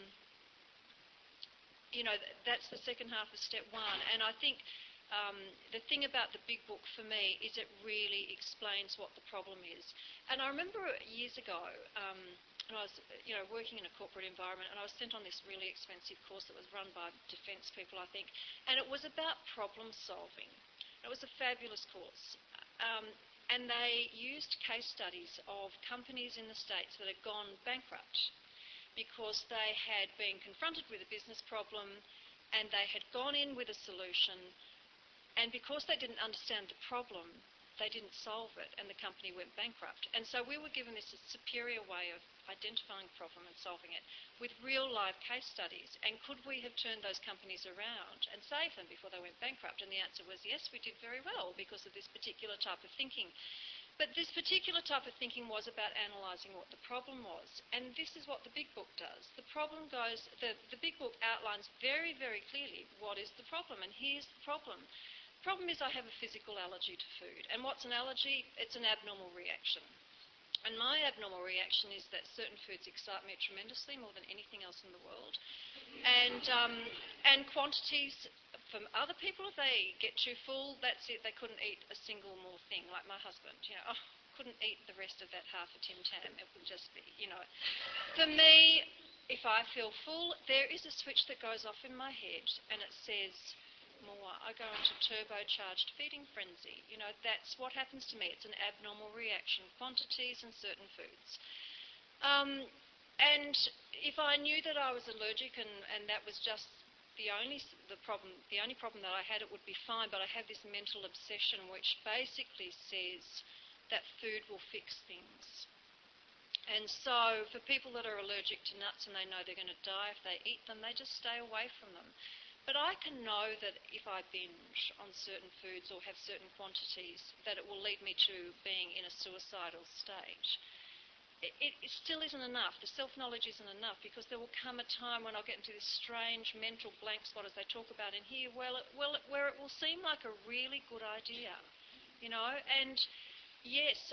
that's the second half of step 1. And I think the thing about the big book for me is it really explains what the problem is. And I remember years ago, when I was working in a corporate environment, and I was sent on this really expensive course that was run by defence people, I think, and it was about problem solving. It was a fabulous course. And they used case studies of companies in the States that had gone bankrupt because they had been confronted with a business problem and they had gone in with a solution, and because they didn't understand the problem, they didn't solve it and the company went bankrupt. And so we were given this superior way of identifying the problem and solving it with real live case studies. And could we have turned those companies around and saved them before they went bankrupt? And the answer was yes, we did very well because of this particular type of thinking. But this particular type of thinking was about analysing what the problem was. And this is what the big book does. The problem goes, the big book outlines very, very clearly what is the problem. And here's the problem. The problem is I have a physical allergy to food. And what's an allergy? It's an abnormal reaction. And my abnormal reaction is that certain foods excite me tremendously, more than anything else in the world. And quantities for other people, if they get too full, that's it. They couldn't eat a single more thing, like my husband. Couldn't eat the rest of that half a Tim Tam. It would just be, For me, if I feel full, there is a switch that goes off in my head and it says more. I go into turbocharged feeding frenzy. That's what happens to me. It's an abnormal reaction, quantities and certain foods. And if I knew that I was allergic and that was just the only problem that I had, it would be fine. But I have this mental obsession which basically says that food will fix things. And so for people that are allergic to nuts and they know they're going to die if they eat them, they just stay away from them. But I can know that if I binge on certain foods or have certain quantities, that it will lead me to being in a suicidal state. It still isn't enough. The self-knowledge isn't enough, because there will come a time when I'll get into this strange mental blank spot, as they talk about in here, where it will seem like a really good idea, and yes,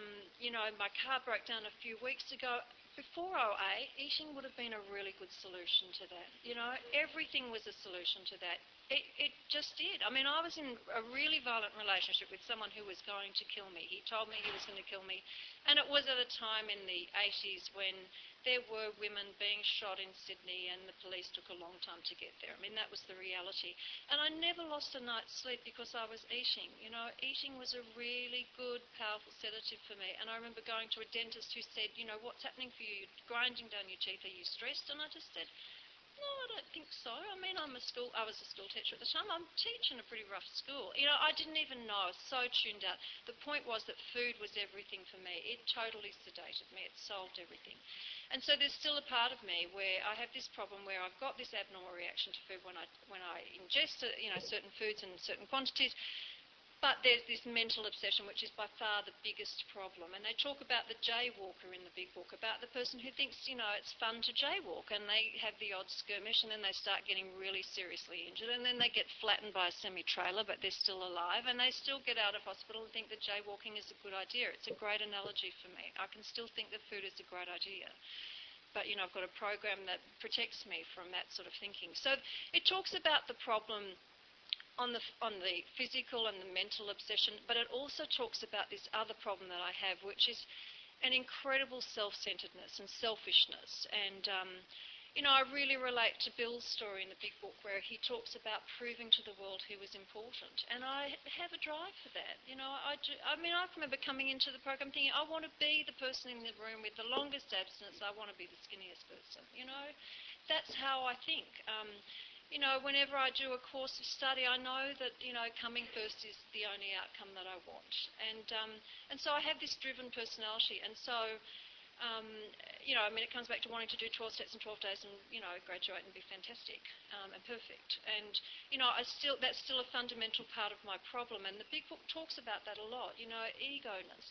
my car broke down a few weeks ago. Before OA, eating would have been a really good solution to that. Everything was a solution to that. It just did. I mean, I was in a really violent relationship with someone who was going to kill me. He told me he was going to kill me. And it was at a time in the 80s when there were women being shot in Sydney and the police took a long time to get there. I mean, that was the reality. And I never lost a night's sleep because I was eating. Eating was a really good, powerful sedative for me. And I remember going to a dentist who said, what's happening for you? You're grinding down your teeth. Are you stressed? And I just said, no, I don't think so. I mean, I was a school teacher at the time. I'm teaching a pretty rough school. I didn't even know. I was so tuned out. The point was that food was everything for me. It totally sedated me. It solved everything. And so there's still a part of me where I have this problem where I've got this abnormal reaction to food when I ingest, certain foods in certain quantities. But there's this mental obsession, which is by far the biggest problem. And they talk about the jaywalker in the big book, about the person who thinks, it's fun to jaywalk, and they have the odd skirmish, and then they start getting really seriously injured, and then they get flattened by a semi-trailer, but they're still alive, and they still get out of hospital and think that jaywalking is a good idea. It's a great analogy for me. I can still think that food is a great idea. But, I've got a program that protects me from that sort of thinking. So it talks about the problem on the physical and the mental obsession, but it also talks about this other problem that I have, which is an incredible self-centeredness and selfishness. And, I really relate to Bill's story in the big book where he talks about proving to the world he was important. And I have a drive for that. I do. I mean, I remember coming into the program thinking, I want to be the person in the room with the longest abstinence. I want to be the skinniest person. That's how I think. Whenever I do a course of study, I know that, coming first is the only outcome that I want. And so I have this driven personality. And so, it comes back to wanting to do 12 steps in 12 days and, graduate and be fantastic and perfect. And, that's still a fundamental part of my problem. And the big book talks about that a lot, ego-ness,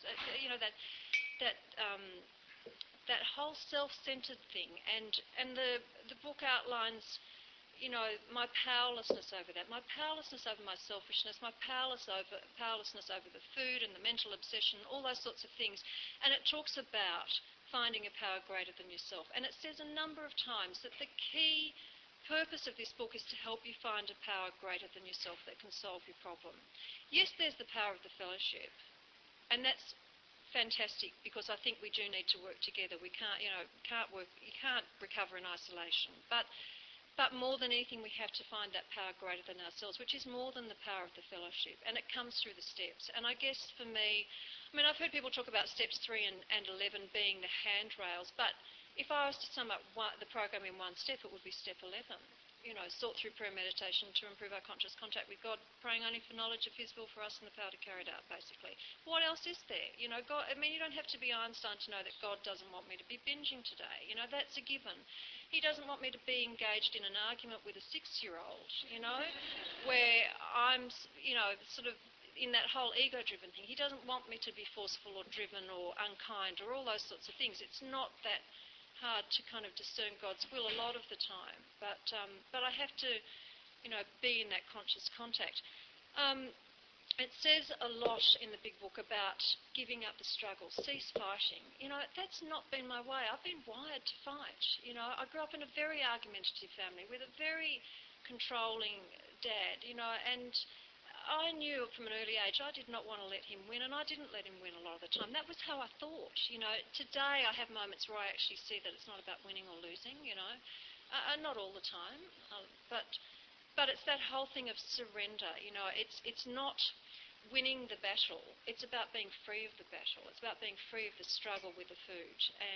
that whole self-centered thing. And the book outlines, my powerlessness over that, my powerlessness over my selfishness, my powerlessness over the food and the mental obsession, all those sorts of things. And it talks about finding a power greater than yourself. And it says a number of times that the key purpose of this book is to help you find a power greater than yourself that can solve your problem. Yes, there's the power of the fellowship, and that's fantastic, because I think we do need to work together. We can't, you can't recover in isolation. But more than anything, we have to find that power greater than ourselves, which is more than the power of the fellowship. And it comes through the steps. And I guess for me, I've heard people talk about steps 3 and 11 being the handrails. But if I was to sum up the program in one step, it would be step 11. Sort through prayer meditation to improve our conscious contact with God, praying only for knowledge of His will for us and the power to carry it out, basically. What else is there? God, you don't have to be Einstein to know that God doesn't want me to be binging today. That's a given. He doesn't want me to be engaged in an argument with a 6-year-old, where I'm, sort of in that whole ego-driven thing. He doesn't want me to be forceful or driven or unkind or all those sorts of things. It's not that hard to kind of discern God's will a lot of the time, but I have to, be in that conscious contact. It says a lot in the big book about giving up the struggle, cease fighting. That's not been my way. I've been wired to fight. I grew up in a very argumentative family with a very controlling dad, and I knew from an early age I did not want to let him win, and I didn't let him win a lot of the time. That was how I thought. Today I have moments where I actually see that it's not about winning or losing, not all the time, but it's that whole thing of surrender. It's not winning the battle. It's about being free of the battle. It's about being free of the struggle with the food,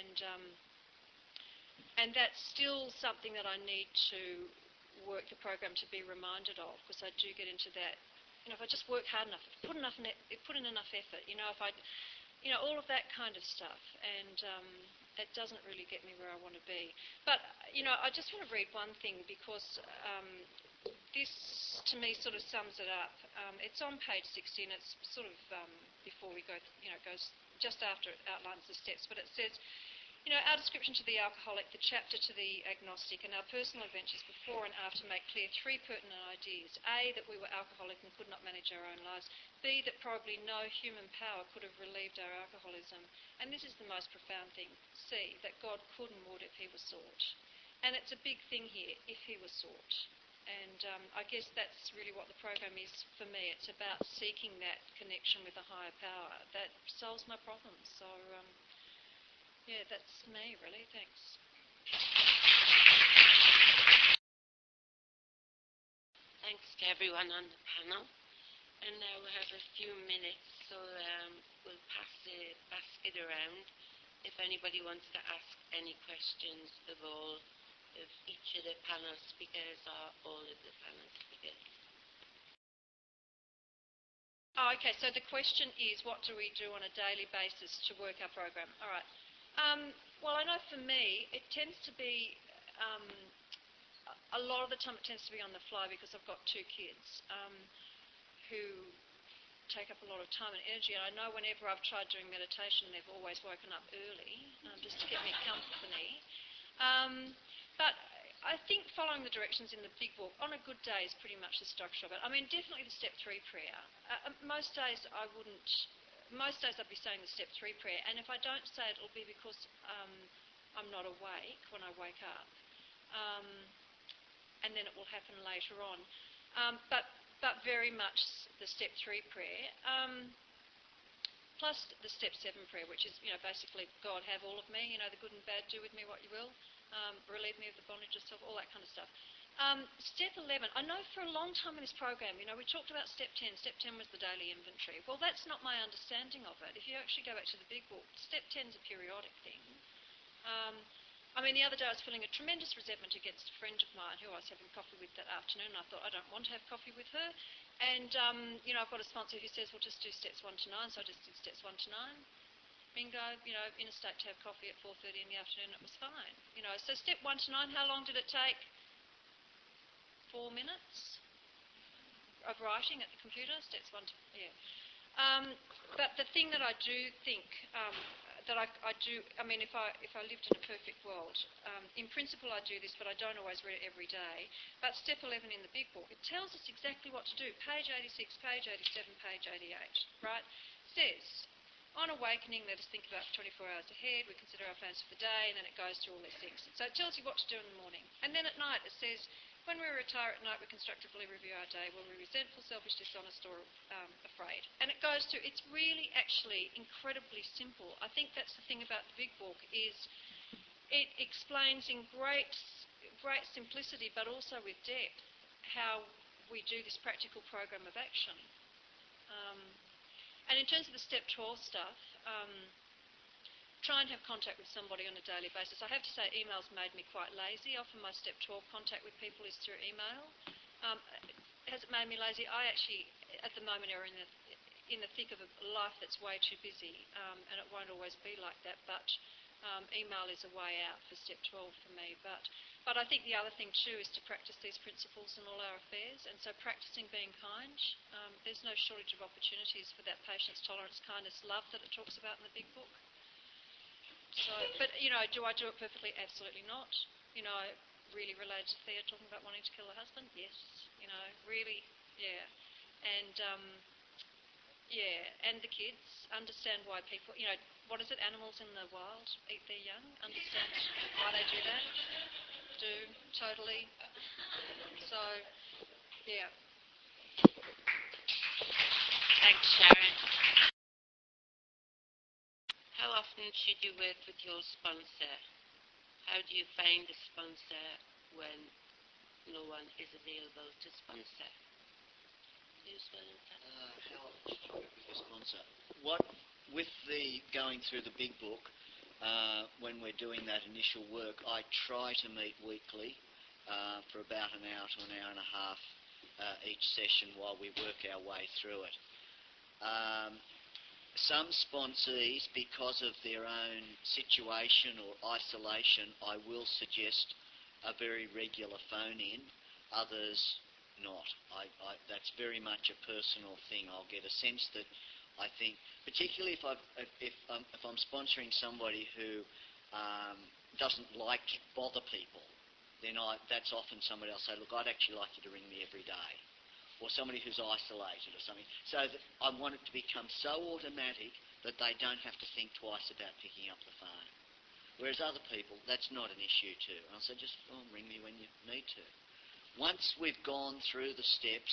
and that's still something that I need to work the program to be reminded of, because I do get into that. If I just work hard enough, put in enough effort, if I, all of that kind of stuff, and it doesn't really get me where I want to be. But, I just want to read one thing, because this, to me, sort of sums it up. It's on page 16. It's sort of before we go, it goes just after it outlines the steps, but it says, our description to the alcoholic, the chapter to the agnostic, and our personal adventures before and after make clear three pertinent ideas. A, that we were alcoholic and could not manage our own lives. B, that probably no human power could have relieved our alcoholism. And this is the most profound thing. C, that God could and would if he was sought. And it's a big thing here, if he was sought. And I guess that's really what the program is for me. It's about seeking that connection with a higher power that solves my problems. So, yeah, that's me, really. Thanks. Thanks to everyone on the panel. And now we have a few minutes, so we'll pass the basket around if anybody wants to ask any questions of each of the panel speakers or all of the panel speakers. Oh, okay, so the question is, what do we do on a daily basis to work our program? All right. Well, I know for me, it tends to be, a lot of the time it tends to be on the fly, because I've got two kids who take up a lot of time and energy, and I know whenever I've tried doing meditation, they've always woken up early just to get me company. But I think following the directions in the big book on a good day is pretty much the structure of it. I mean, definitely the step 3 prayer. Most days I wouldn't. Most days I'd be saying the step 3 prayer, and if I don't say it, it'll be because I'm not awake when I wake up, and then it will happen later on. But very much the step 3 prayer, plus the step 7 prayer, which is basically, God, have all of me, the good and bad, do with me what you will, relieve me of the bondage of self, all that kind of stuff. Step 11, I know for a long time in this program, we talked about step 10. Step 10 was the daily inventory. Well, that's not my understanding of it. If you actually go back to the big book, step 10 is a periodic thing. I mean, the other day I was feeling a tremendous resentment against a friend of mine who I was having coffee with that afternoon, and I thought, I don't want to have coffee with her. And, I've got a sponsor who says, well, just do steps 1 to 9, so I just did steps 1 to 9. Bingo, in a state to have coffee at 4:30 in the afternoon, it was fine. So step 1 to 9, how long did it take? 4 minutes of writing at the computer. Steps 1 to, yeah. But the thing that I do think that I do, I mean, if I lived in a perfect world, in principle I do this, but I don't always read it every day. But step 11 in the big book, it tells us exactly what to do. Page 86, page 87, page 88, right? Says, on awakening, let us think about 24 hours ahead. We consider our plans for the day, and then it goes through all these things. So it tells you what to do in the morning. And then at night it says, when we retire at night, we constructively review our day. Will we be resentful, selfish, dishonest, or afraid? And it goes through. It's really, actually, incredibly simple. I think that's the thing about the big book, is it explains in great simplicity, but also with depth, how we do this practical program of action. And in terms of the step 12 stuff, try and have contact with somebody on a daily basis. I have to say, emails made me quite lazy. Often my step 12 contact with people is through email. Has it made me lazy? I actually, at the moment, are in the thick of a life that's way too busy, and it won't always be like that, but email is a way out for step 12 for me. But I think the other thing too is to practice these principles in all our affairs, and so practicing being kind. There's no shortage of opportunities for that patience, tolerance, kindness, love that it talks about in the big book. So, but, do I do it perfectly? Absolutely not. Really related to Thea talking about wanting to kill her husband? Yes. Really, yeah. And, and the kids understand why people, what is it, animals in the wild eat their young? Understand why they do that? Do, totally. So, Yeah. Thanks, Sharon. How often should you work with your sponsor? How do you find a sponsor when no one is available to sponsor? Who's willing to How often should you work with your sponsor? What, with the going through the big book, when we're doing that initial work, I try to meet weekly for about an hour to an hour and a half each session while we work our way through it. Some sponsees, because of their own situation or isolation, I will suggest a very regular phone-in. Others, not. That's very much a personal thing. I'll get a sense that I think, particularly if I'm sponsoring somebody who doesn't like to bother people, then that's often somebody else say, look, I'd actually like you to ring me every day. Or somebody who's isolated or something. So that I want it to become so automatic that they don't have to think twice about picking up the phone. Whereas other people, that's not an issue too. I'll say, just ring me when you need to. Once we've gone through the steps,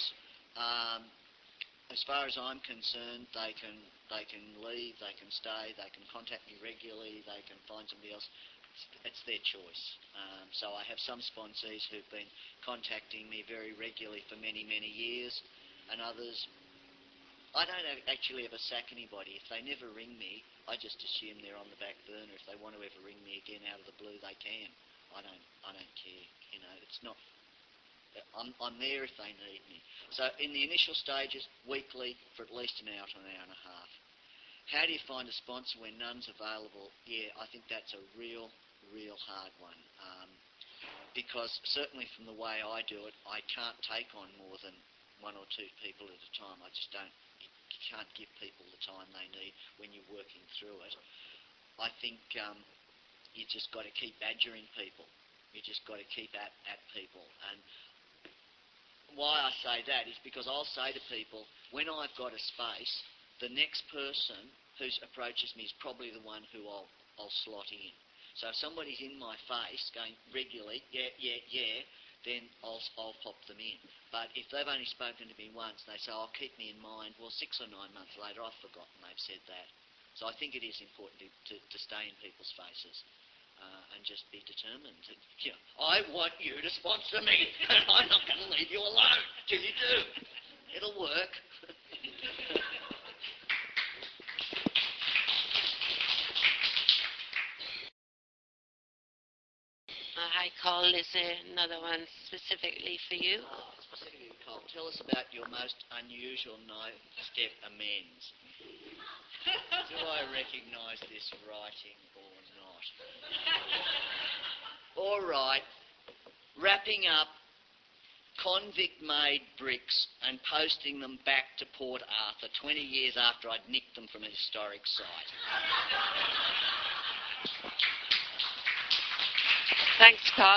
as far as I'm concerned, they can leave, they can stay, they can contact me regularly, they can find somebody else. It's their choice. So I have some sponsees who've been contacting me very regularly for many, many years, and others, I don't actually ever sack anybody. If they never ring me, I just assume they're on the back burner. If they want to ever ring me again out of the blue, they can. I don't care. You know, it's not. I'm there if they need me. So in the initial stages, weekly for at least an hour to an hour and a half. How do you find a sponsor when none's available? Yeah, I think that's a real hard one. Because certainly from the way I do it, I can't take on more than one or two people at a time. I just don't. You can't give people the time they need when you're working through it. I think you just got to keep badgering people. You just got to keep at people. And why I say that is because I'll say to people, when I've got a space, the next person who approaches me is probably the one who I'll slot in. So if somebody's in my face going regularly, yeah, then I'll pop them in. But if they've only spoken to me once, they say, keep me in mind. Well, 6 or 9 months later, I've forgotten they've said that. So I think it is important to stay in people's faces and just be determined. I want you to sponsor me, and I'm not going to leave you alone till you do. It'll work. Hi, Cole. Is there another one specifically for you? Specifically, Cole, tell us about your most unusual no-step amends. Do I recognise this writing or not? All right. Wrapping up convict-made bricks and posting them back to Port Arthur 20 years after I'd nicked them from a historic site. Thanks, Carl.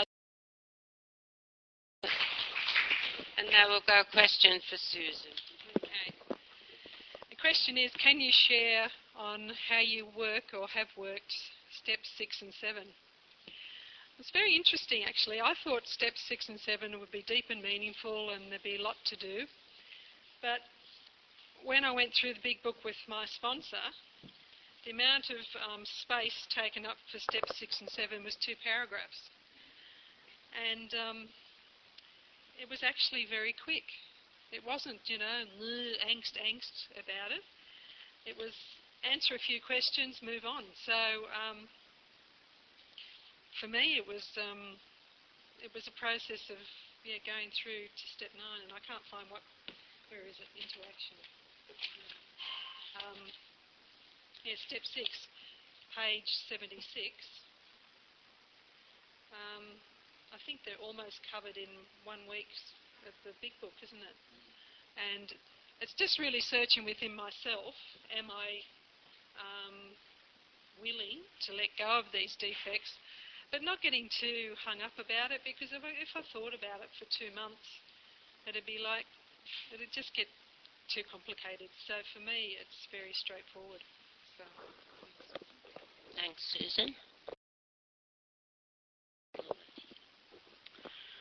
And now we've got a question for Susan. Okay. The question is, can you share on how you work or have worked steps 6 and 7? It's very interesting, actually. I thought steps 6 and 7 would be deep and meaningful and there'd be a lot to do. But when I went through the big book with my sponsor, the amount of space taken up for steps 6 and 7 was 2 paragraphs. And it was actually very quick. It wasn't, angst about it. It was answer a few questions, move on. So for me, it was a process of going through to step 9, and I can't find where is it? Interaction. Step 6, page 76. I think they're almost covered in 1 week of the big book, isn't it? And it's just really searching within myself. Am I willing to let go of these defects, but not getting too hung up about it? Because if I thought about it for 2 months, it'd just get too complicated. So for me, it's very straightforward. So, thanks, Susan.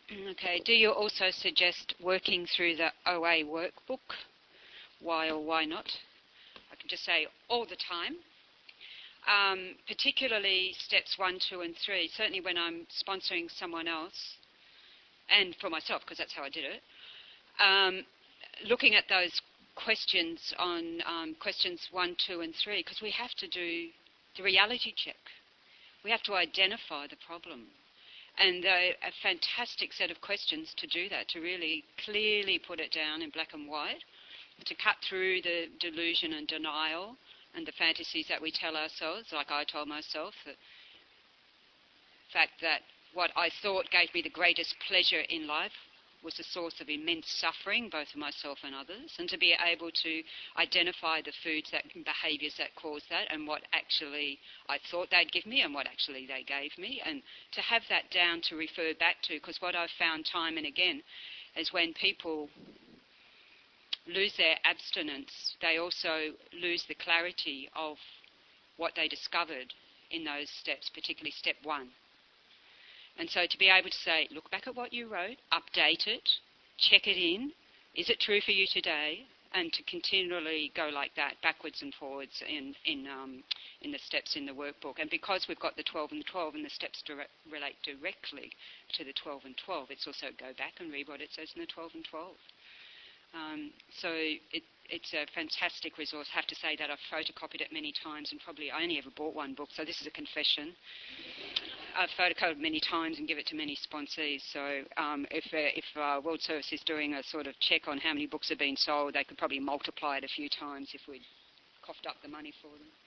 Okay. Do you also suggest working through the OA workbook? Why or why not? I can just say all the time. Particularly steps 1, 2 and 3. Certainly when I'm sponsoring someone else, and for myself, because that's how I did it. Looking at those questions on questions 1, 2 and 3, because we have to do the reality check. We have to identify the problem. And a fantastic set of questions to do that, to really clearly put it down in black and white, to cut through the delusion and denial and the fantasies that we tell ourselves, like I told myself, the fact that what I thought gave me the greatest pleasure in life was a source of immense suffering, both for myself and others, and to be able to identify the foods and behaviours that caused that and what actually I thought they'd give me and what actually they gave me, and to have that down to refer back to, because what I've found time and again is when people lose their abstinence, they also lose the clarity of what they discovered in those steps, particularly step 1. And so to be able to say, look back at what you wrote, update it, check it in, is it true for you today? And to continually go like that, backwards and forwards in the steps in the workbook. And because we've got the 12 and the 12 and the steps relate directly to the 12 and 12, it's also go back and read what it says in the 12 and 12. So it's a fantastic resource. I have to say that I've photocopied it many times and probably I only ever bought one book, so this is a confession. I've photocopied many times and give it to many sponsees. So if World Service is doing a sort of check on how many books have been sold, they could probably multiply it a few times if we'd coughed up the money for them.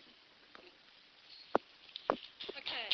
Okay.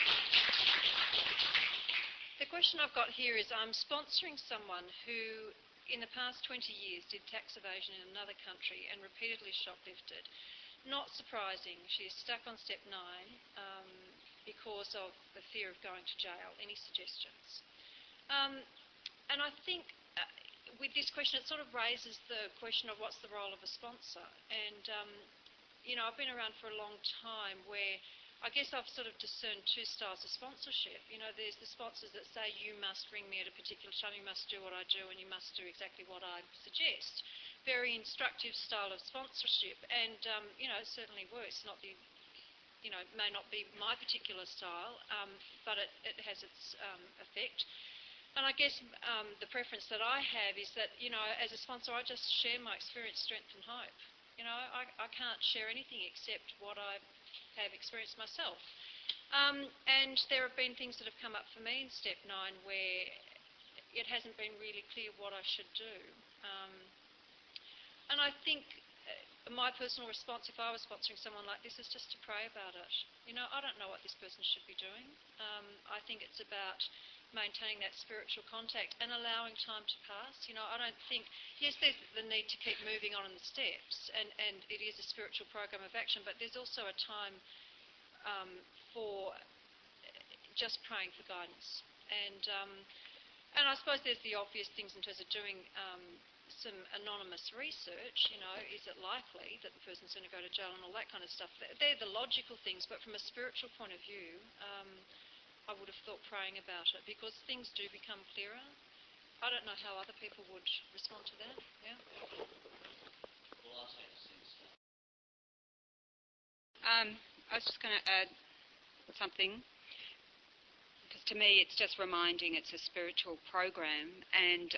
The question I've got here is I'm sponsoring someone who in the past 20 years did tax evasion in another country and repeatedly shoplifted. Not surprising, she's stuck on step 9 because of the fear of going to jail. Any suggestions? And I think with this question it sort of raises the question of what's the role of a sponsor. And, I've been around for a long time where I guess I've sort of discerned 2 styles of sponsorship. There's the sponsors that say you must ring me at a particular time, you must do what I do, and you must do exactly what I suggest. Very instructive style of sponsorship, and it certainly works. May not be my particular style, but it has its effect. And I guess the preference that I have is that, as a sponsor, I just share my experience, strength and hope. I can't share anything except what I have experienced myself. And there have been things that have come up for me in step 9 where it hasn't been really clear what I should do. And I think my personal response, if I was sponsoring someone like this, is just to pray about it. I don't know what this person should be doing. I think it's about maintaining that spiritual contact and allowing time to pass. I don't think, yes, there's the need to keep moving on in the steps, and it is a spiritual program of action, but there's also a time for just praying for guidance. And I suppose there's the obvious things in terms of doing some anonymous research. Is it likely that the person's going to go to jail and all that kind of stuff? They're the logical things, but from a spiritual point of view, I would have thought praying about it, because things do become clearer. I don't know how other people would respond to that. Yeah. I was just going to add something, because to me it's just reminding it's a spiritual program, and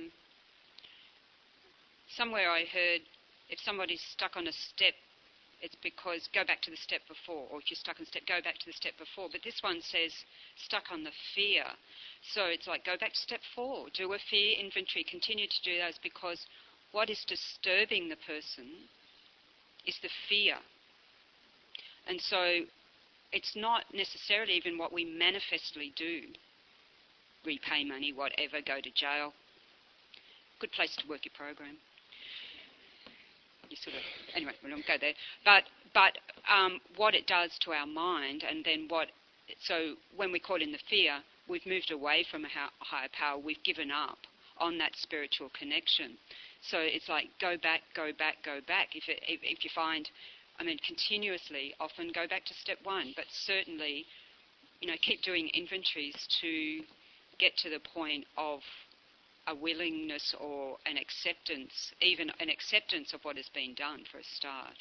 somewhere I heard if somebody's stuck on a step, it's because go back to the step before, or if you're stuck on a step, go back to the step before. But this one says stuck on the fear. So it's like go back to step 4, do a fear inventory, continue to do those, because what is disturbing the person is the fear. And so it's not necessarily even what we manifestly do, repay money, whatever, go to jail. Good place to work your program. You sort of, anyway, we won't go there. But what it does to our mind, and then so when we call in the fear, we've moved away from a higher power. We've given up on that spiritual connection. So it's like go back, go back, go back. If you find, continuously, often go back to step 1, but certainly, keep doing inventories to get to the point of a willingness or an acceptance, even an acceptance of what has been done for a start.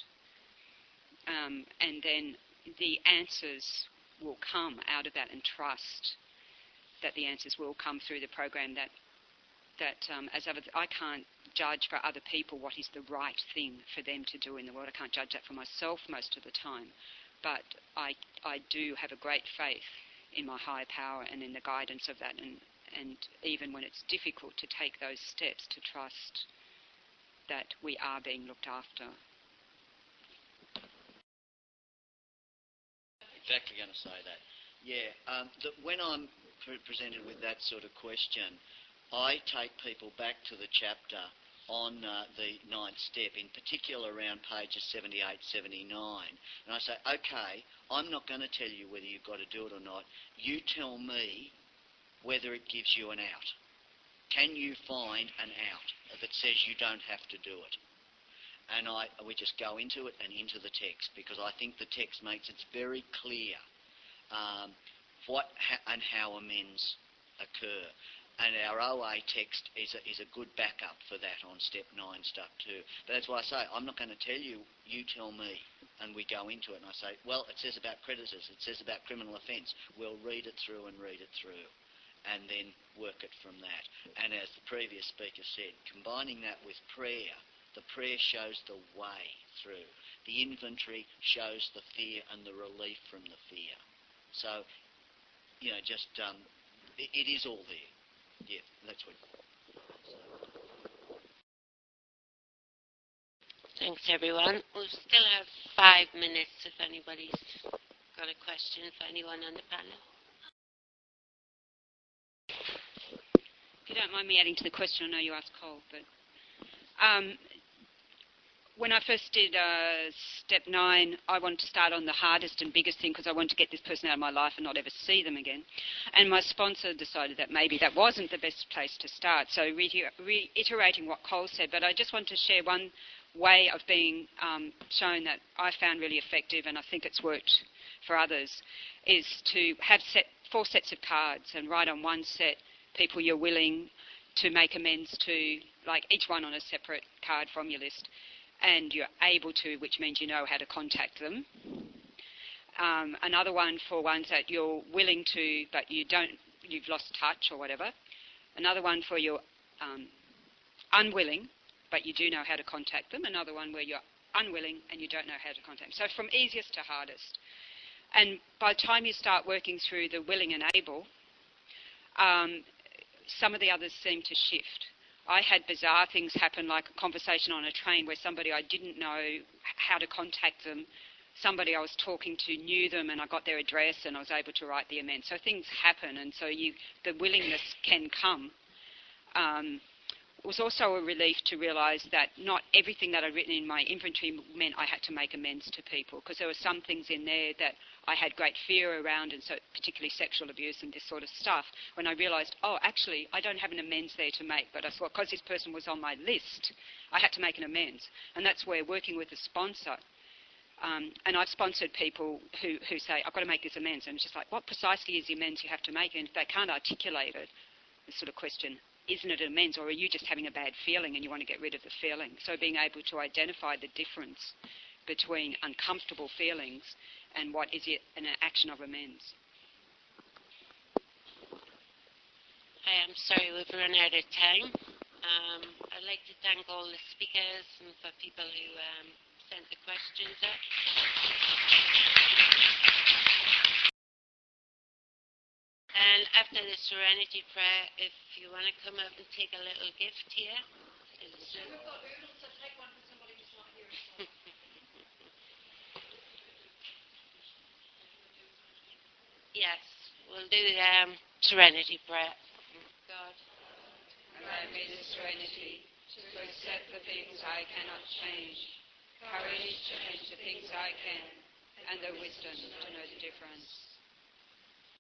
And then the answers will come out of that, and trust that the answers will come through the program. I can't judge for other people what is the right thing for them to do in the world. I can't judge that for myself most of the time. But I do have a great faith in my higher power and in the guidance of that, and even when it's difficult, to take those steps to trust that we are being looked after. Exactly going to say that. Yeah, when I'm presented with that sort of question, I take people back to the chapter on the 9th step, in particular around pages 78, 79, and I say, okay, I'm not going to tell you whether you've got to do it or not. You tell me whether it gives you an out. Can you find an out that says you don't have to do it? And we just go into it and into the text, because I think the text makes it very clear what and how amends occur. And our OA text is a good backup for that on step 9 stuff too. But that's why I say, I'm not going to tell you, you tell me. And we go into it and I say, well, it says about creditors, it says about criminal offence. We'll read it through and and then work it from that. And as the previous speaker said, combining that with prayer, the prayer shows the way through. The inventory shows the fear and the relief from the fear. So, it is all there. Yeah, that's what. Thanks, everyone. We'll still have 5 minutes if anybody's got a question for anyone on the panel. If you don't mind me adding to the question, I know you asked Cole, but when I first did step 9, I wanted to start on the hardest and biggest thing, because I wanted to get this person out of my life and not ever see them again. And my sponsor decided that maybe that wasn't the best place to start. So reiterating what Cole said, but I just want to share one way of being shown that I found really effective, and I think it's worked for others, is to have 4 sets of cards and write on one set people you're willing to make amends to, like each one on a separate card from your list, and you're able to, which means you know how to contact them. Another one for ones that you're willing to, but you've lost touch or whatever. Another one for you're unwilling, but you do know how to contact them. Another one where you're unwilling and you don't know how to contact them. So from easiest to hardest. And by the time you start working through the willing and able, some of the others seem to shift. I had bizarre things happen, like a conversation on a train where somebody I didn't know how to contact them, somebody I was talking to knew them, and I got their address and I was able to write the amends. So things happen, and so the willingness can come. It was also a relief to realise that not everything that I'd written in my inventory meant I had to make amends to people, because there were some things in there that I had great fear around, and so particularly sexual abuse and this sort of stuff, when I realised, oh, actually, I don't have an amends there to make, but I thought because this person was on my list, I had to make an amends. And that's where working with a sponsor, and I've sponsored people who say, I've got to make this amends, and it's just like, what precisely is the amends you have to make? And if they can't articulate it, the sort of question, isn't it an amends, or are you just having a bad feeling and you want to get rid of the feeling? So being able to identify the difference between uncomfortable feelings and what is it an action of amends. Hi, I'm sorry we've run out of time. I'd like to thank all the speakers and for people who sent the questions up. And after the Serenity Prayer, if you want to come up and take a little gift here. Yes, we'll do the Serenity Prayer. God, allow me the serenity to accept the things I cannot change, courage to change the things I can, and the wisdom to know the difference.